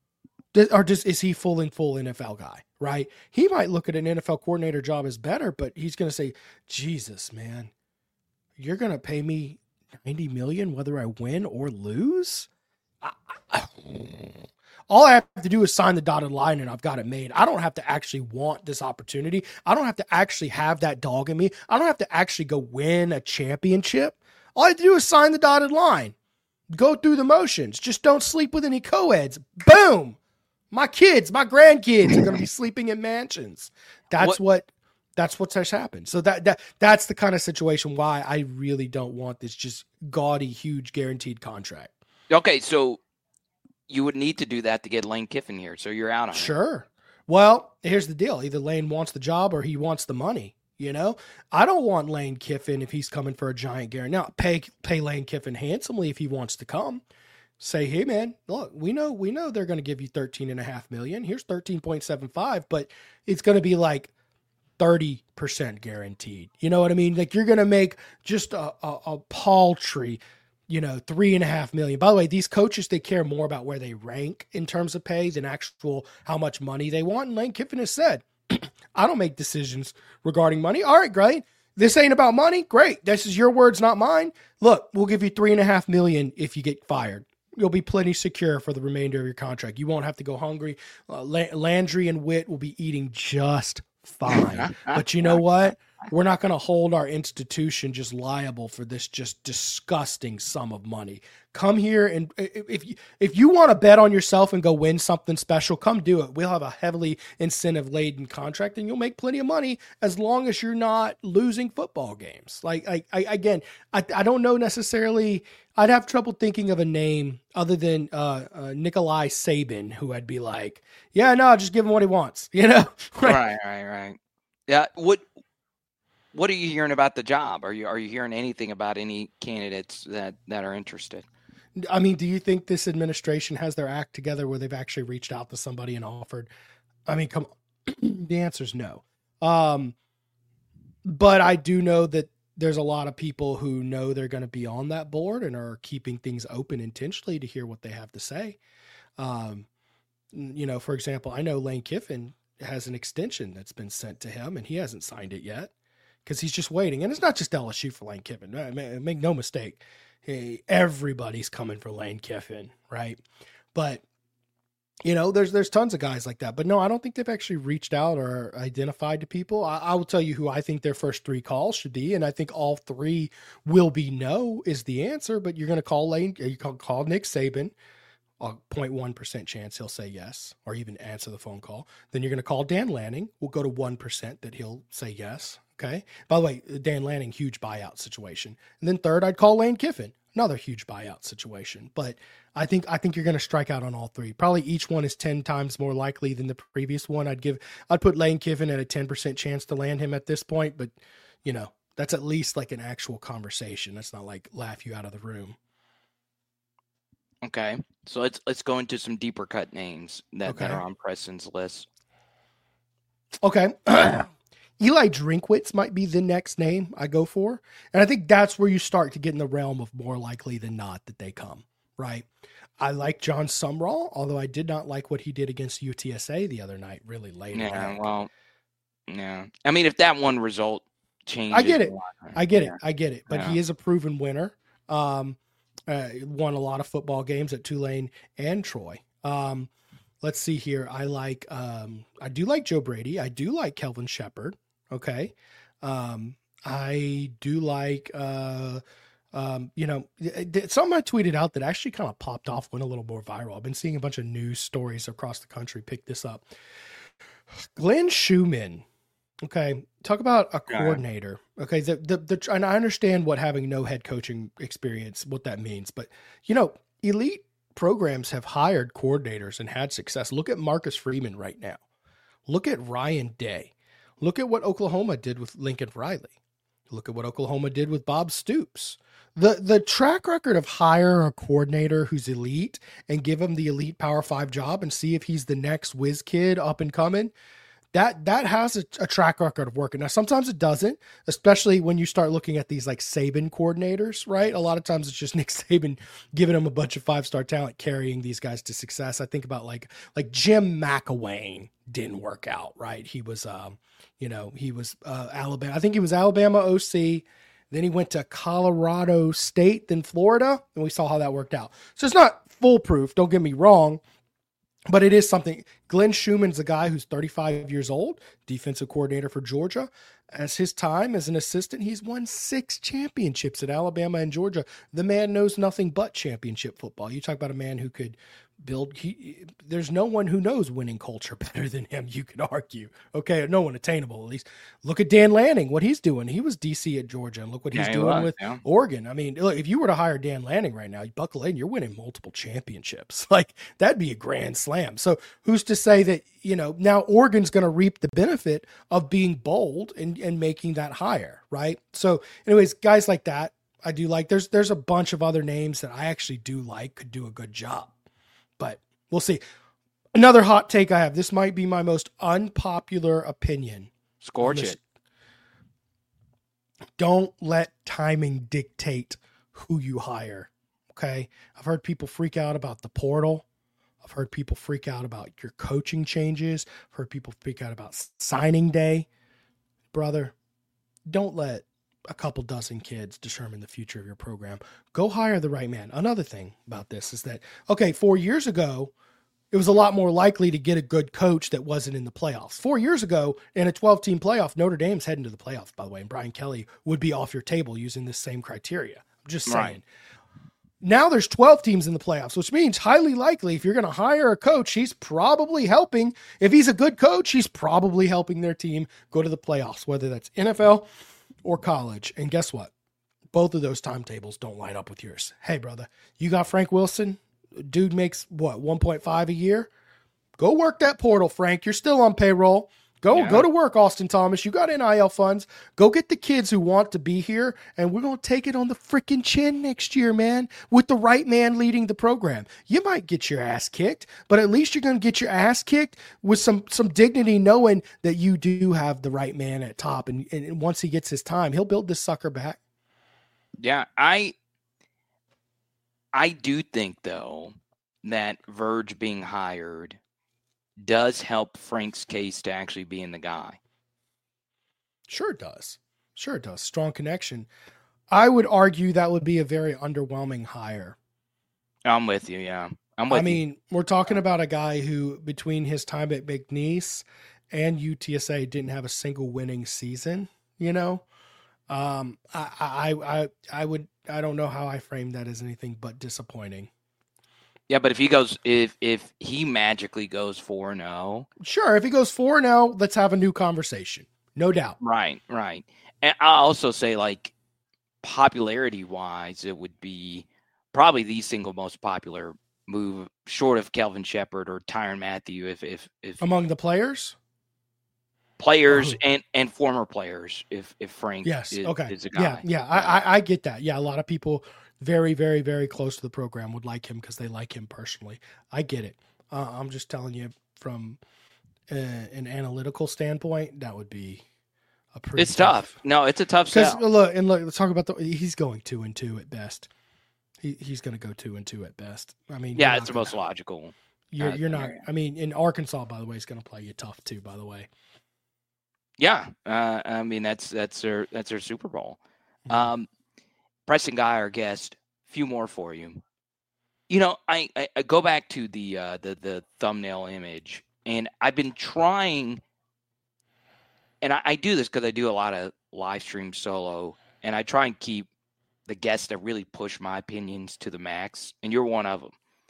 Is he full NFL guy, right? He might look at an NFL coordinator job as better, but he's going to say, Jesus, man, you're going to pay me $90 million whether I win or lose? All I have to do is sign the dotted line and I've got it made. I don't have to actually want this opportunity. I don't have to actually have that dog in me. I don't have to actually go win a championship. All I have to do is sign the dotted line. Go through the motions. Just don't sleep with any co-eds. Boom. My kids, my grandkids are going to be sleeping in mansions. That's what has happened. So that's the kind of situation why I really don't want this just gaudy, huge guaranteed contract. Okay. So you would need to do that to get Lane Kiffin here. So you're out on it. Sure. Well, here's the deal. Either Lane wants the job or he wants the money. I don't want Lane Kiffin if he's coming for a giant guarantee. Now, pay Lane Kiffin handsomely if he wants to come. Say, hey man, look, we know they're going to give you $13.5 million. Here's 13.75, but it's going to be like 30% guaranteed. You know what I mean? Like you're going to make just a paltry, $3.5 million. By the way, these coaches, they care more about where they rank in terms of pay than actual how much money they want. And Lane Kiffin has said, I don't make decisions regarding money. All right, great. This ain't about money. Great. This is your words, not mine. Look, we'll give you $3.5 million if you get fired. You'll be plenty secure for the remainder of your contract. You won't have to go hungry. Landry and Witt will be eating just fine. But you know what? We're not going to hold our institution just liable for this just disgusting sum of money. Come here, and if you want to bet on yourself and go win something special, come do it. We'll have a heavily incentive-laden contract, and you'll make plenty of money as long as you're not losing football games. I don't know necessarily. I'd have trouble thinking of a name other than Nikolai Saban, who I'd be like, yeah, no, just give him what he wants, Right. Yeah. What are you hearing about the job? Are you hearing anything about any candidates that are interested? I mean, do you think this administration has their act together where they've actually reached out to somebody and offered? I mean, come on. The answer is no. But I do know that there's a lot of people who know they're going to be on that board and are keeping things open intentionally to hear what they have to say. For example, I know Lane Kiffin has an extension that's been sent to him and he hasn't signed it yet because he's just waiting. And it's not just LSU for Lane Kiffin. Make no mistake. Hey, everybody's coming for Lane Kiffin, right? But there's tons of guys like that. But no, I don't think they've actually reached out or identified to people. I will tell you who I think their first three calls should be, and I think all three will be no is the answer. But you're going to call Lane, you can call Nick Saban, a 0.1% chance he'll say yes or even answer the phone call. Then you're going to call Dan Lanning. We'll go to 1% that he'll say yes. Okay. By the way, Dan Lanning, huge buyout situation. And then third, I'd call Lane Kiffin, another huge buyout situation. But I think you're going to strike out on all three. Probably each one is 10 times more likely than the previous one. I'd put Lane Kiffin at a 10% chance to land him at this point, but that's at least like an actual conversation. That's not like laugh you out of the room. Okay. So let's go into some deeper cut names that are on Preston's list. Okay. Eli Drinkwitz might be the next name I go for. And I think that's where you start to get in the realm of more likely than not that they come, right? I like John Sumrall, although I did not like what he did against UTSA the other night, really late. Yeah, well, yeah. I mean, if that one result changes. I get it. But he is a proven winner. Won a lot of football games at Tulane and Troy. Let's see here. I do like Joe Brady. I do like Kelvin Shepherd. Okay. I do like, something I tweeted out that actually kind of popped off, went a little more viral. I've been seeing a bunch of news stories across the country pick this up. Glenn Schumann. Okay. Talk about a coordinator. Okay. And I understand what having no head coaching experience, what that means, but elite programs have hired coordinators and had success. Look at Marcus Freeman right now. Look at Ryan Day. Look at what Oklahoma did with Lincoln Riley. Look at what Oklahoma did with Bob Stoops. The track record of hire a coordinator who's elite and give him the elite Power 5 job and see if he's the next whiz kid up and coming, that has a track record of working. Now, sometimes it doesn't, especially when you start looking at these like Saban coordinators, right? A lot of times it's just Nick Saban giving them a bunch of 5-star talent, carrying these guys to success. I think about like Jim McElwain didn't work out, right? He was, Alabama. I think he was Alabama OC. Then he went to Colorado State, then Florida, and we saw how that worked out. So it's not foolproof. Don't get me wrong. But it is something. Glenn Schumann's a guy who's 35 years old, defensive coordinator for Georgia. As his time as an assistant, he's won 6 championships at Alabama and Georgia. The man knows nothing but championship football. You talk about a man who could build. There's no one who knows winning culture better than him, you could argue. Okay, no one attainable, at least. Look at Dan Lanning, what he's doing. He was DC at Georgia, and look what he's doing with Oregon. I mean, look, if you were to hire Dan Lanning right now, you buckle in, you're winning multiple championships. Like, that'd be a grand slam. So who's to say that, now Oregon's going to reap the benefit of being bold and making that hire, right? So anyways, guys like that, I do like. There's a bunch of other names that I actually do like, could do a good job. But we'll see. Another hot take I have. This might be my most unpopular opinion. Scorch it. Don't let timing dictate who you hire. Okay. I've heard people freak out about the portal. I've heard people freak out about your coaching changes. I've heard people freak out about signing day. Brother, don't let a couple dozen kids determine the future of your program. Go hire the right man. Another thing about this is that, 4 years ago, it was a lot more likely to get a good coach that wasn't in the playoffs. 4 years ago, in a 12-team playoff, Notre Dame's heading to the playoffs, by the way, and Brian Kelly would be off your table using this same criteria. I'm just saying. Right. Now there's 12 teams in the playoffs, which means highly likely if you're going to hire a coach, he's probably helping. If he's a good coach, he's probably helping their team go to the playoffs, whether that's NFL or college. And guess what? Both of those timetables don't line up with yours. Hey, brother, you got Frank Wilson. Dude makes what, 1.5 a year? Go work that portal, Frank. You're still on payroll. Go to work, Austin Thomas. You got NIL funds. Go get the kids who want to be here, and we're going to take it on the freaking chin next year, man, with the right man leading the program. You might get your ass kicked, but at least you're going to get your ass kicked with some dignity, knowing that you do have the right man at top, and once he gets his time, he'll build this sucker back. Yeah, I do think, though, that Verge being hired does help Frank's case to actually being the guy. Sure it does. Strong connection. I would argue that would be a very underwhelming hire. I'm with you, yeah. I mean, we're talking about a guy who, between his time at McNeese and UTSA, didn't have a single winning season, I don't know how I frame that as anything but disappointing. Yeah, but if he magically goes 4-0. Sure, if he goes 4-0, let's have a new conversation. No doubt. Right. And I'll also say, like, popularity-wise, it would be probably the single most popular move, short of Kelvin Shepherd or Tyrann Mathieu, if Among the players? players and former players, if Frank Yes. is Okay. a guy. Yeah. I get that. Yeah. A lot of people very, very, very close to the program would like him because they like him personally. I get it. I'm just telling you from an analytical standpoint, that would be a pretty. It's tough. No, it's a tough Because sell. look, let's talk about he's going 2-2 at best. He's going to go 2-2 at best. I mean, Yeah, it's the most logical. You're not. I mean, in Arkansas, by the way, is going to play you tough too. By the way. Yeah, I mean that's their Super Bowl. Preston Guy, our guest. Few more for you. You know, I go back to the thumbnail image, and I've been trying, and I do this because I do a lot of live stream solo, and I try and keep the guests that really push my opinions to the max, and you're one of them.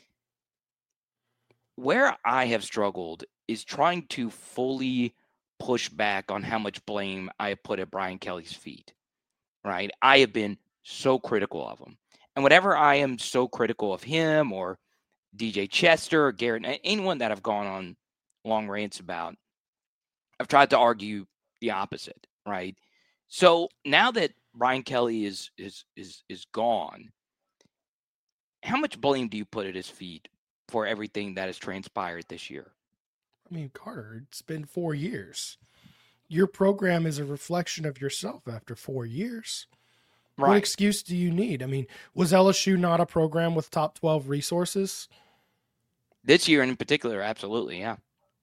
Where I have struggled is trying to fully push back on how much blame I have put at Brian Kelly's feet, right? I have been so critical of him. And whenever I am so critical of him or DJ Chester or Garrett, anyone that I've gone on long rants about, I've tried to argue the opposite, right? So now that Brian Kelly is gone, how much blame do you put at his feet for everything that has transpired this year? I mean, Carter, it's been 4 years. Your program is a reflection of yourself after 4 years. Right. What excuse do you need? I mean, was LSU not a program with top 12 resources? This year in particular, absolutely, yeah.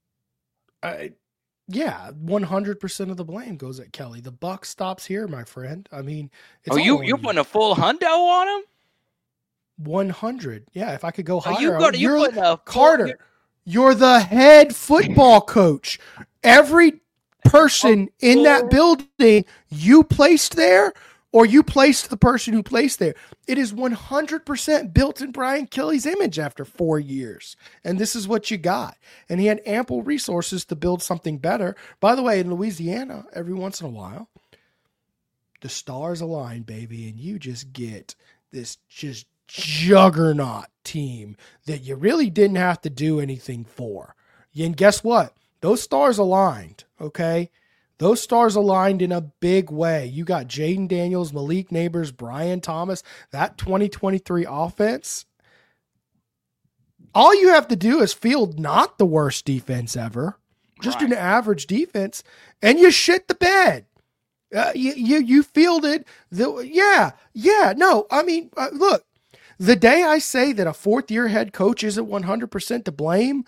Yeah, 100% of the blame goes at Kelly. The buck stops here, my friend. I mean, it's you're putting a full hundo on him? 100. Yeah, if I could go higher. You're putting a Carter. You're the head football coach. Every person in that building you placed there, or you placed the person who placed there, it is 100% built in Brian Kelly's image after 4 years. And this is what you got. And he had ample resources to build something better. By the way, in Louisiana, every once in a while, the stars align, baby, and you just get this just juggernaut team that you really didn't have to do anything for. And guess what? Those stars aligned, okay? Those stars aligned in a big way. You got Jaden Daniels, Malik Neighbors, Brian Thomas, that 2023 offense. All you have to do is field not the worst defense ever, just an average defense, and you shit the bed. You fielded no. I mean, look, the day I say that a fourth-year head coach isn't 100% to blame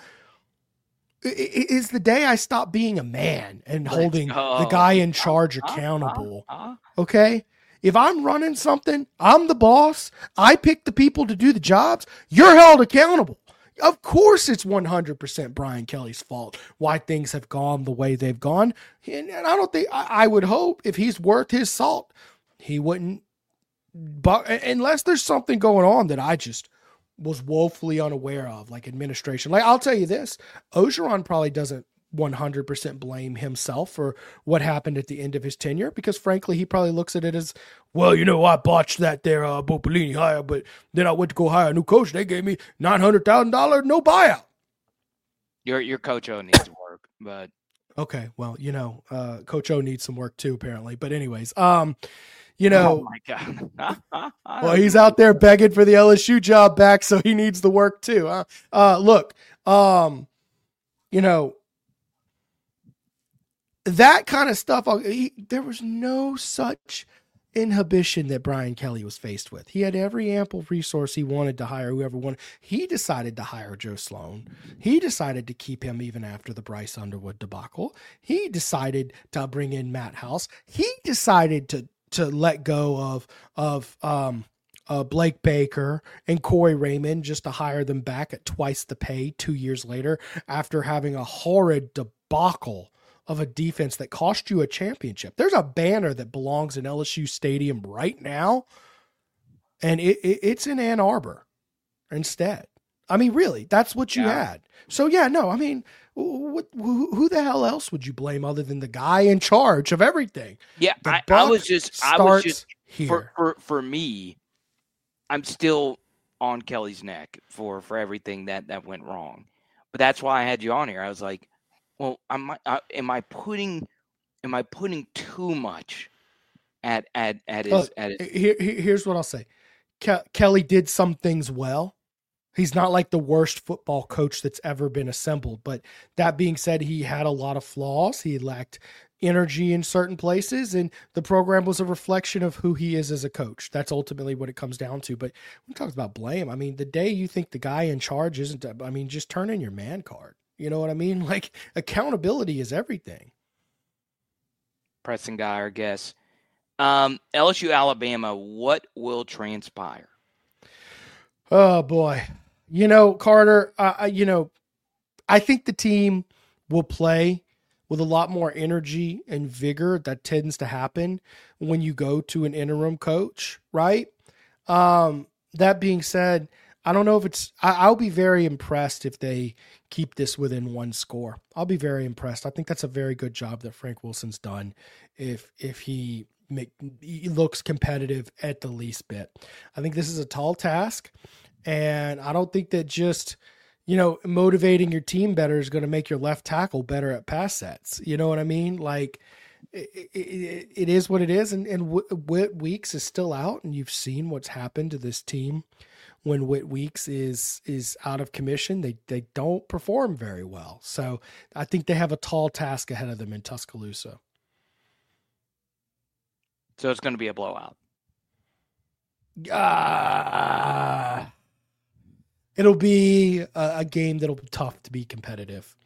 is the day I stop being a man and holding the guy in charge accountable. Okay? If I'm running something, I'm the boss. I pick the people to do the jobs. You're held accountable. Of course it's 100% Brian Kelly's fault why things have gone the way they've gone. And I don't think, I would hope if he's worth his salt, he wouldn't, but unless there's something going on that I just was woefully unaware of, like administration. Like, I'll tell you this, Orgeron probably doesn't 100% blame himself for what happened at the end of his tenure, because frankly, he probably looks at it as, well, I botched that there Bo Pelini hire, but then I went to go hire a new coach. They gave me $900,000, no buyout. Your Coach O needs work, but okay, well, Coach O needs some work too, apparently. But anyways, oh my God. well, he's out there begging for the LSU job back, so he needs the work too. Look, that kind of stuff. There was no such inhibition that Brian Kelly was faced with. He had every ample resource he wanted to hire whoever wanted. He decided to hire Joe Sloan. He decided to keep him even after the Bryce Underwood debacle. He decided to bring in Matt House. He decided to let go of Blake Baker and Corey Raymond just to hire them back at twice the pay 2 years later after having a horrid debacle of a defense that cost you a championship. There's a banner that belongs in LSU Stadium right now, and it's in Ann Arbor instead. I mean, really, that's what you Yeah. had. So yeah, no, I mean, who the hell else would you blame other than the guy in charge of everything? Yeah, The I was buck just starts here. for me, I'm still on Kelly's neck for everything that went wrong. But that's why I had you on here. I was like, well, am I putting too much at his Here's what I'll say. Kelly did some things well. He's not like the worst football coach that's ever been assembled. But that being said, he had a lot of flaws. He lacked energy in certain places, and the program was a reflection of who he is as a coach. That's ultimately what it comes down to. But when we talk about blame, I mean, the day you think the guy in charge isn't, I mean, just turn in your man card. You know what I mean? Like, accountability is everything. pressing guy, I guess. LSU, Alabama, what will transpire? Oh boy. You know, Carter, I think the team will play with a lot more energy and vigor. That tends to happen when you go to an interim coach, right? That being said, I don't know if I'll be very impressed if they keep this within one score. I'll be very impressed. I think that's a very good job that Frank Wilson's done if he looks competitive at the least bit. I think this is a tall task. And I don't think that just, motivating your team better is going to make your left tackle better at pass sets. You know what I mean? Like, it is what it is. And Whit Weeks is still out, and you've seen what's happened to this team when Whit Weeks is out of commission. They don't perform very well. So I think they have a tall task ahead of them in Tuscaloosa. So it's going to be a blowout. It'll be a game that'll be tough to be competitive.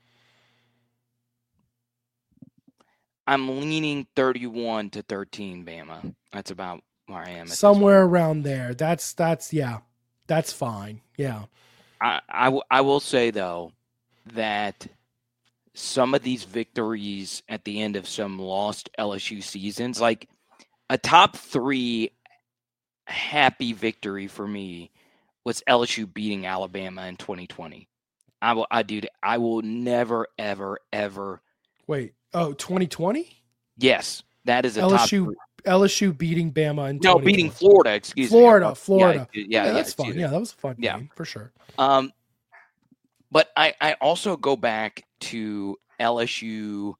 I'm leaning 31-13, Bama. That's about where I am. Somewhere around there. That's fine. Yeah. I will say, though, that some of these victories at the end of some lost LSU seasons, like a top 3 happy victory for me was LSU beating Alabama in 2020. I will never, ever, ever. Wait. Oh, 2020? Yes, that is a top 3. LSU beating Bama in 2020. No, beating Florida. Excuse Florida. me. Florida. Yeah, that's fun. Yeah, that was a fun game for sure. But I also go back to LSU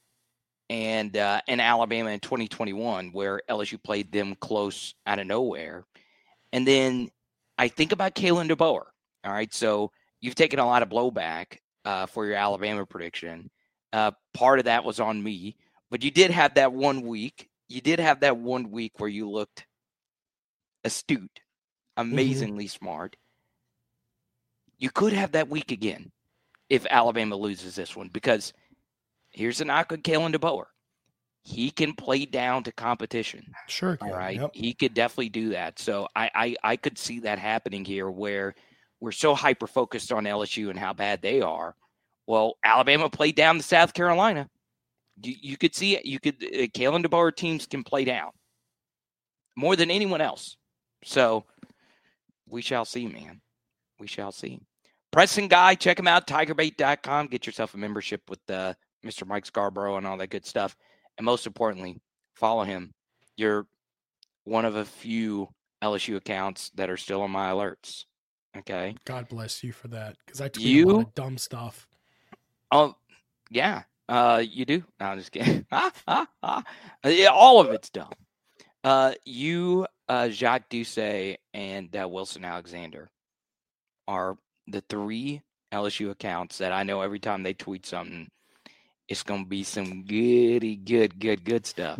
and Alabama in 2021, where LSU played them close out of nowhere, and then I think about Kalen DeBoer. All right, so you've taken a lot of blowback for your Alabama prediction. Part of that was on me, but you did have that 1 week. You did have that 1 week where you looked astute, amazingly smart. You could have that week again if Alabama loses this one, because here's a knock on Kalen DeBoer. He can play down to competition. Sure. All right. Yep. He could definitely do that. So I could see that happening here, where we're so hyper-focused on LSU and how bad they are. Well, Alabama played down to South Carolina. You could see it. Kalen DeBoer teams can play down more than anyone else. So we shall see, man. We shall see. Pressing Guy, check him out, tigerbait.com. Get yourself a membership with Mr. Mike Scarborough and all that good stuff. And most importantly, follow him. You're one of a few LSU accounts that are still on my alerts. Okay. God bless you for that, because I tweet a lot of dumb stuff. Oh, yeah. You do? No, I'm just kidding. Yeah, all of it's dumb. You, Jacques Doucet, and Wilson Alexander are the 3 LSU accounts that I know every time they tweet something, it's going to be some good stuff.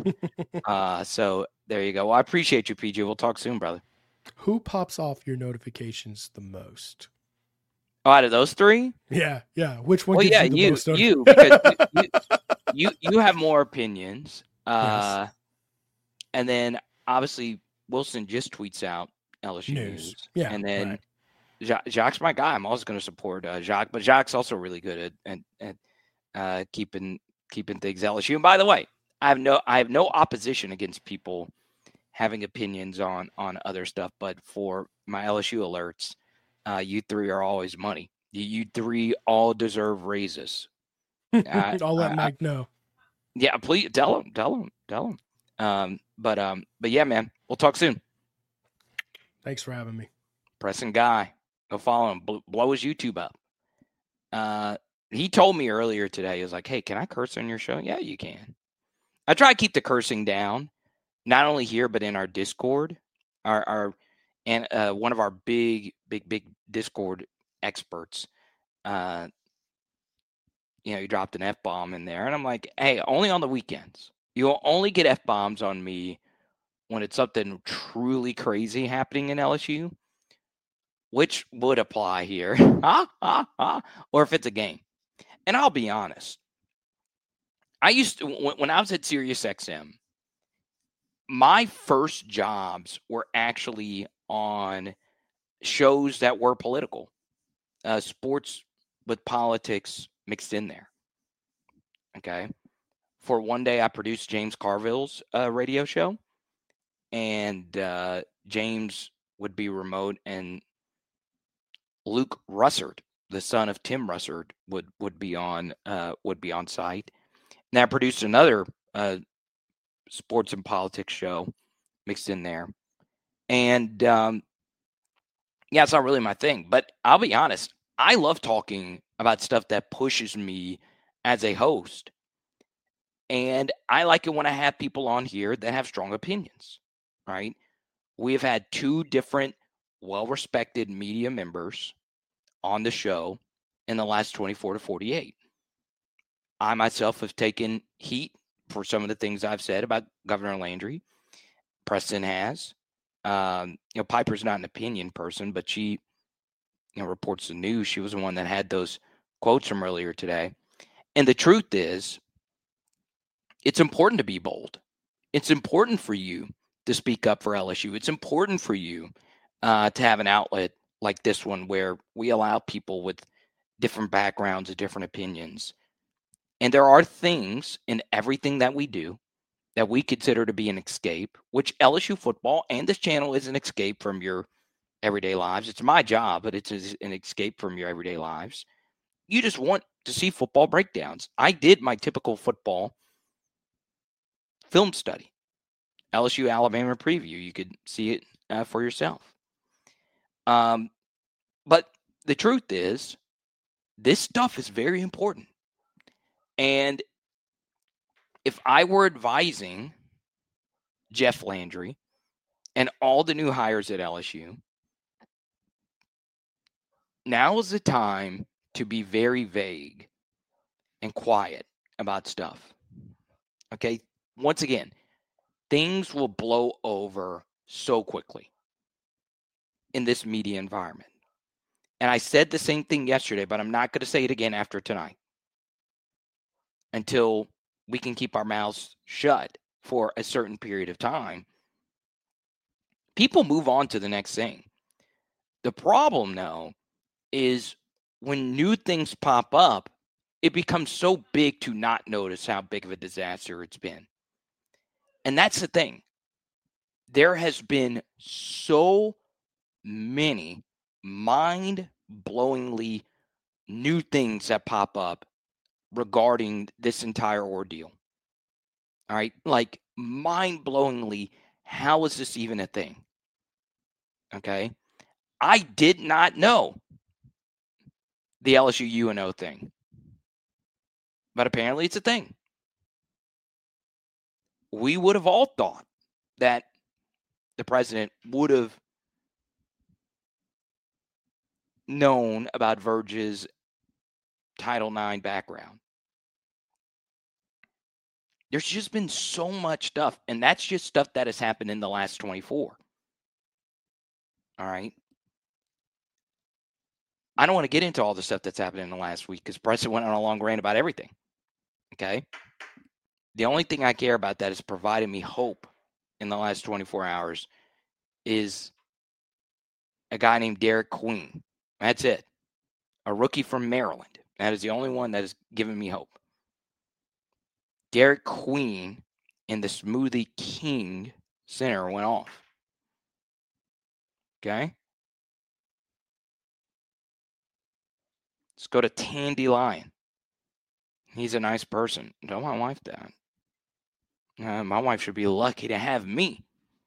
So there you go. Well, I appreciate you, PJ. We'll talk soon, brother. Who pops off your notifications the most? Oh, out of those 3? Yeah. Which one? Well, gives yeah, you the most you, because you have more opinions. Yes. And then obviously Wilson just tweets out LSU news. Yeah, and then right. Jacques my guy. I'm always going to support Jacques, but Jacques also really good at keeping things LSU. And by the way, I have no opposition against people having opinions on other stuff, but for my LSU alerts, You three are always money. You three all deserve raises. I'll let Mike know. Yeah, please tell him. But yeah, man, we'll talk soon. Thanks for having me. Preston Guy, go follow him. Blow his YouTube up. He told me earlier today, he was like, "Hey, can I curse on your show?" Yeah, you can. I try to keep the cursing down, not only here but in our Discord. And one of our big Discord experts, he dropped an F-bomb in there, and I'm like, "Hey, only on the weekends. You'll only get F-bombs on me when it's something truly crazy happening in LSU, which would apply here, or if it's a game." And I'll be honest, I used to, when I was at SiriusXM, my first jobs were actually on shows that were political, sports with politics mixed in there. Okay. For one day, I produced James Carville's radio show, and James would be remote, and Luke Russert, the son of Tim Russert, would be on site. And I produced another sports and politics show mixed in there. And yeah, it's not really my thing, but I'll be honest, I love talking about stuff that pushes me as a host. And I like it when I have people on here that have strong opinions, right? We have had two different well-respected media members on the show in the last 24 to 48. I myself have taken heat for some of the things I've said about Governor Landry. Preston has. Piper's not an opinion person, but she, reports the news. She was the one that had those quotes from earlier today. And the truth is, it's important to be bold. It's important for you to speak up for LSU. It's important for you to have an outlet like this one where we allow people with different backgrounds and different opinions. And there are things in everything that we do that we consider to be an escape, which LSU football and this channel is an escape from your everyday lives. It's my job, but it's an escape from your everyday lives. You just want to see football breakdowns. I did my typical football film study, LSU Alabama preview. You could see it for yourself. But the truth is, this stuff is very important. And if I were advising Jeff Landry and all the new hires at LSU, now is the time to be very vague and quiet about stuff. Okay? Once again, things will blow over so quickly in this media environment. And I said the same thing yesterday, but I'm not going to say it again after tonight until we can keep our mouths shut for a certain period of time. People move on to the next thing. The problem, though, is when new things pop up, it becomes so big to not notice how big of a disaster it's been. And that's the thing. There has been so many mind-blowingly new things that pop up regarding this entire ordeal. All right? Like, mind-blowingly, how is this even a thing? Okay? I did not know the LSU UNO thing. But apparently it's a thing. We would have all thought that the president would have known about Verge's Title IX background. There's just been so much stuff, and that's just stuff that has happened in the last 24. All right? I don't want to get into all the stuff that's happened in the last week because Preston went on a long rant about everything. Okay? The only thing I care about that has provided me hope in the last 24 hours is a guy named Derek Queen. That's it. A rookie from Maryland. That is the only one that has given me hope. Derek Queen in the Smoothie King Center went off. Okay? Let's go to Tandy Lion. He's a nice person. Tell my wife that. My wife should be lucky to have me.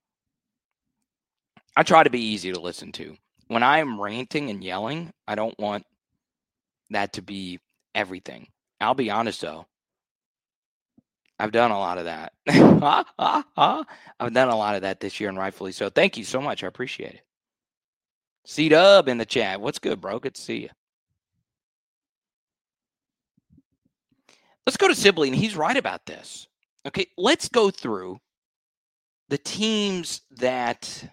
I try to be easy to listen to. When I am ranting and yelling, I don't want that to be everything. I'll be honest, though. I've done a lot of that. I've done a lot of that this year, and rightfully so. Thank you so much. I appreciate it. C-Dub in the chat. What's good, bro? Good to see you. Let's go to Sibley, and he's right about this. Okay, let's go through the teams that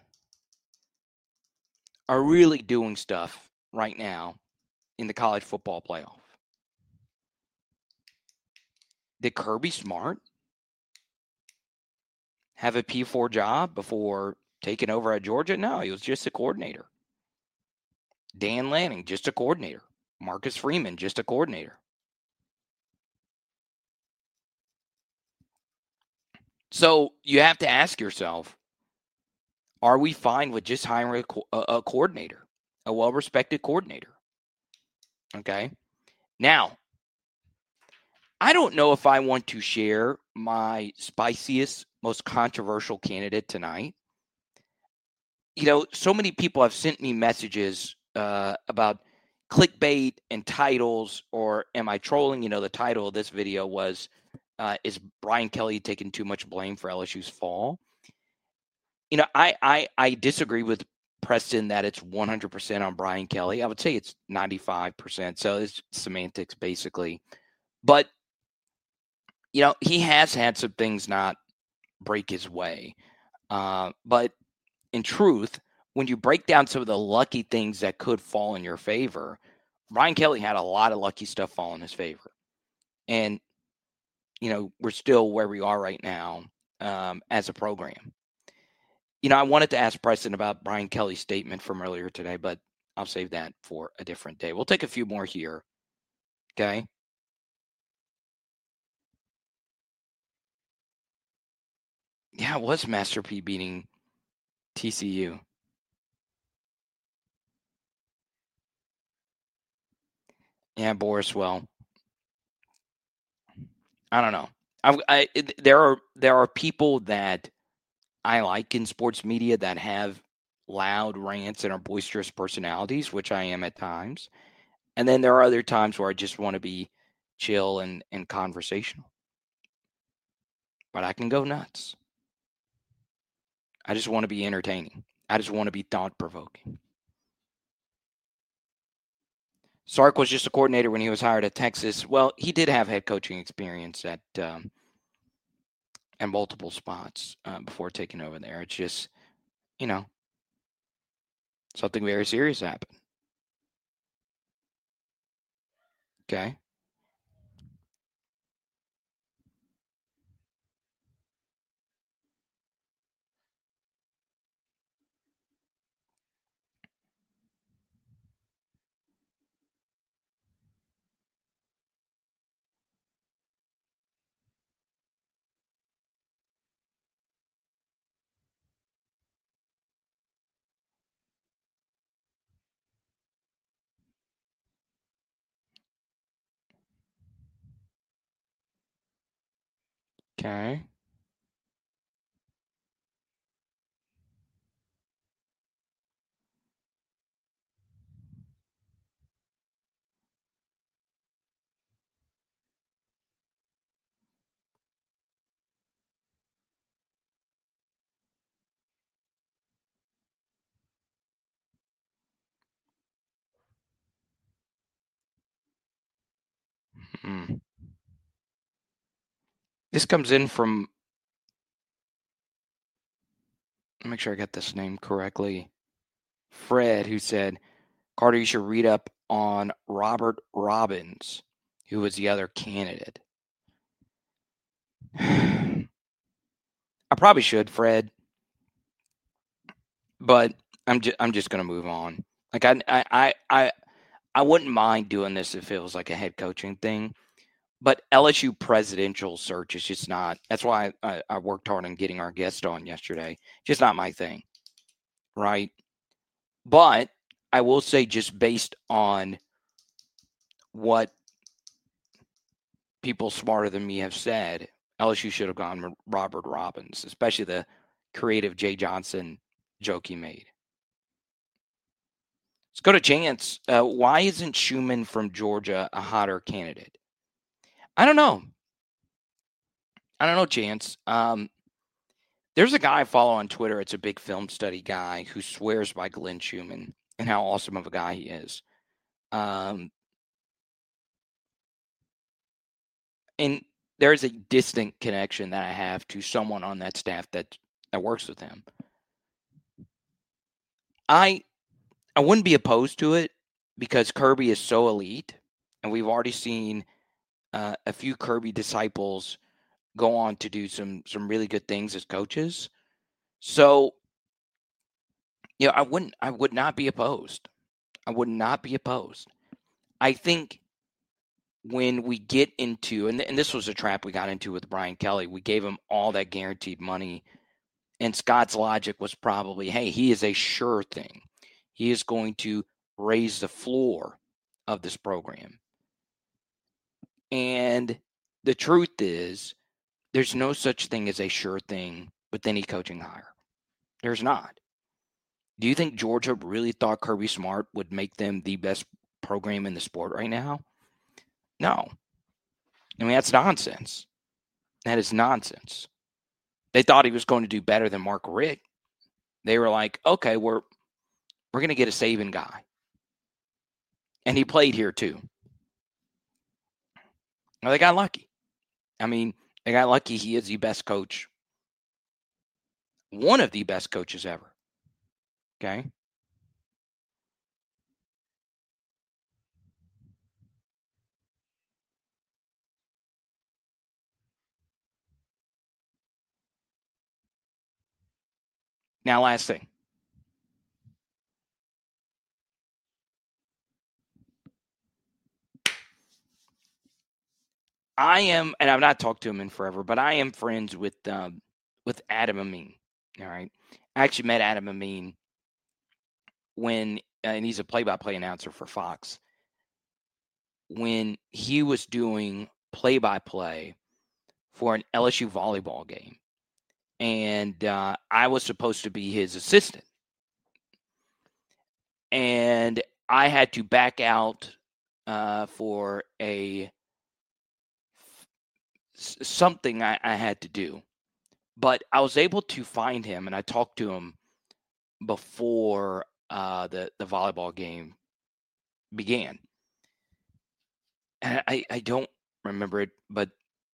are really doing stuff right now in the college football playoff. Did Kirby Smart have a P4 job before taking over at Georgia? No, he was just a coordinator. Dan Lanning, just a coordinator. Marcus Freeman, just a coordinator. So you have to ask yourself, are we fine with just hiring a coordinator, a well-respected coordinator? Okay. Now, I don't know if I want to share my spiciest, most controversial candidate tonight. You know, so many people have sent me messages about clickbait and titles, or am I trolling? You know, the title of this video was, is Brian Kelly taking too much blame for LSU's fall? You know, I disagree with Preston that it's 100% on Brian Kelly. I would say it's 95%. So it's semantics, basically. But, you know, he has had some things not break his way. But in truth, when you break down some of the lucky things that could fall in your favor, Brian Kelly had a lot of lucky stuff fall in his favor. And, you know, we're still where we are right now as a program. You know, I wanted to ask Preston about Brian Kelly's statement from earlier today, but I'll save that for a different day. We'll take a few more here. Okay. Yeah, it was Master P beating TCU. Yeah, Boris, well, I don't know. There are people that I like in sports media that have loud rants and are boisterous personalities, which I am at times. And then there are other times where I just want to be chill and conversational. But I can go nuts. I just want to be entertaining. I just want to be thought-provoking. Sark was just a coordinator when he was hired at Texas. Well, he did have head coaching experience at multiple spots before taking over there. It's just, you know, something very serious happened. Okay. Okay. This comes in from, make sure I got this name correctly, Fred, who said, Carter, you should read up on Robert Robbins, who was the other candidate. I probably should, Fred, but I'm just going to move on. Like I wouldn't mind doing this if it was like a head coaching thing, but LSU presidential search is just not. That's why I worked hard on getting our guest on yesterday. Just not my thing, right? But I will say, just based on what people smarter than me have said, LSU should have gone with Robert Robbins, especially the creative Jay Johnson joke he made. Let's go to Chance. Why isn't Schumann from Georgia a hotter candidate? I don't know. Chance. There's a guy I follow on Twitter. It's a big film study guy who swears by Glenn Schumann and how awesome of a guy he is. And there's a distant connection that I have to someone on that staff that works with him. I wouldn't be opposed to it because Kirby is so elite, and we've already seen a few Kirby disciples go on to do some really good things as coaches. So, I would not be opposed. I would not be opposed. I think when we get into, and this was a trap we got into with Brian Kelly, we gave him all that guaranteed money, and Scott's logic was probably, hey, he is a sure thing. He is going to raise the floor of this program. And the truth is, there's no such thing as a sure thing with any coaching hire. There's not. Do you think Georgia really thought Kirby Smart would make them the best program in the sport right now? No. I mean, that's nonsense. That is nonsense. They thought he was going to do better than Mark Richt. They were like, okay, we're going to get a Saban guy. And he played here too. Well, they got lucky. I mean, they got lucky. He is the best coach. One of the best coaches ever. Okay? Now, last thing. I am, and I've not talked to him in forever, but I am friends with Adam Amin. All right. I actually met Adam Amin when, and he's a play-by-play announcer for Fox, when he was doing play-by-play for an LSU volleyball game. And I was supposed to be his assistant. And I had to back out for something I had to do. But I was able to find him, and I talked to him before the volleyball game began. And I don't remember it, but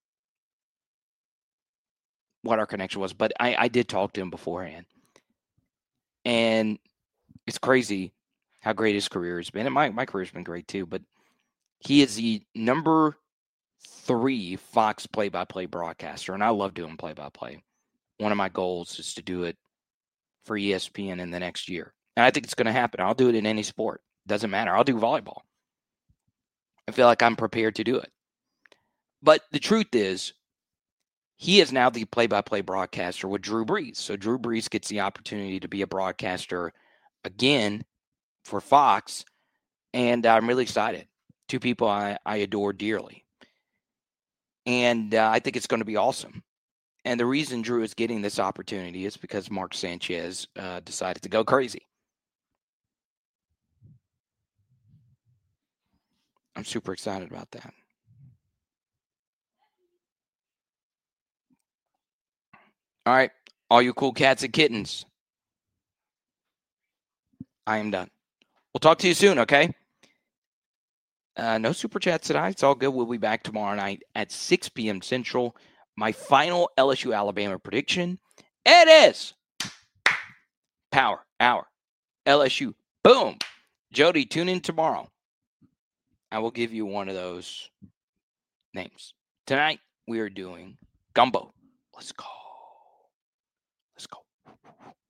what our connection was. But I did talk to him beforehand. And it's crazy how great his career has been. And my career's been great too. But he is the number 3 Fox play-by-play broadcaster, and I love doing play-by-play. One of my goals is to do it for ESPN in the next year. And I think it's going to happen. I'll do it in any sport. Doesn't matter. I'll do volleyball. I feel like I'm prepared to do it. But the truth is, he is now the play-by-play broadcaster with Drew Brees. So Drew Brees gets the opportunity to be a broadcaster again for Fox, and I'm really excited. 2 people I adore dearly. And I think it's going to be awesome. And the reason Drew is getting this opportunity is because Mark Sanchez decided to go crazy. I'm super excited about that. All right, all you cool cats and kittens, I am done. We'll talk to you soon, okay? No super chats tonight. It's all good. We'll be back tomorrow night at 6 p.m. Central. My final LSU Alabama prediction. It is Power Hour LSU. Boom. Jody, tune in tomorrow. I will give you one of those names. Tonight, we are doing Gumbo. Let's go.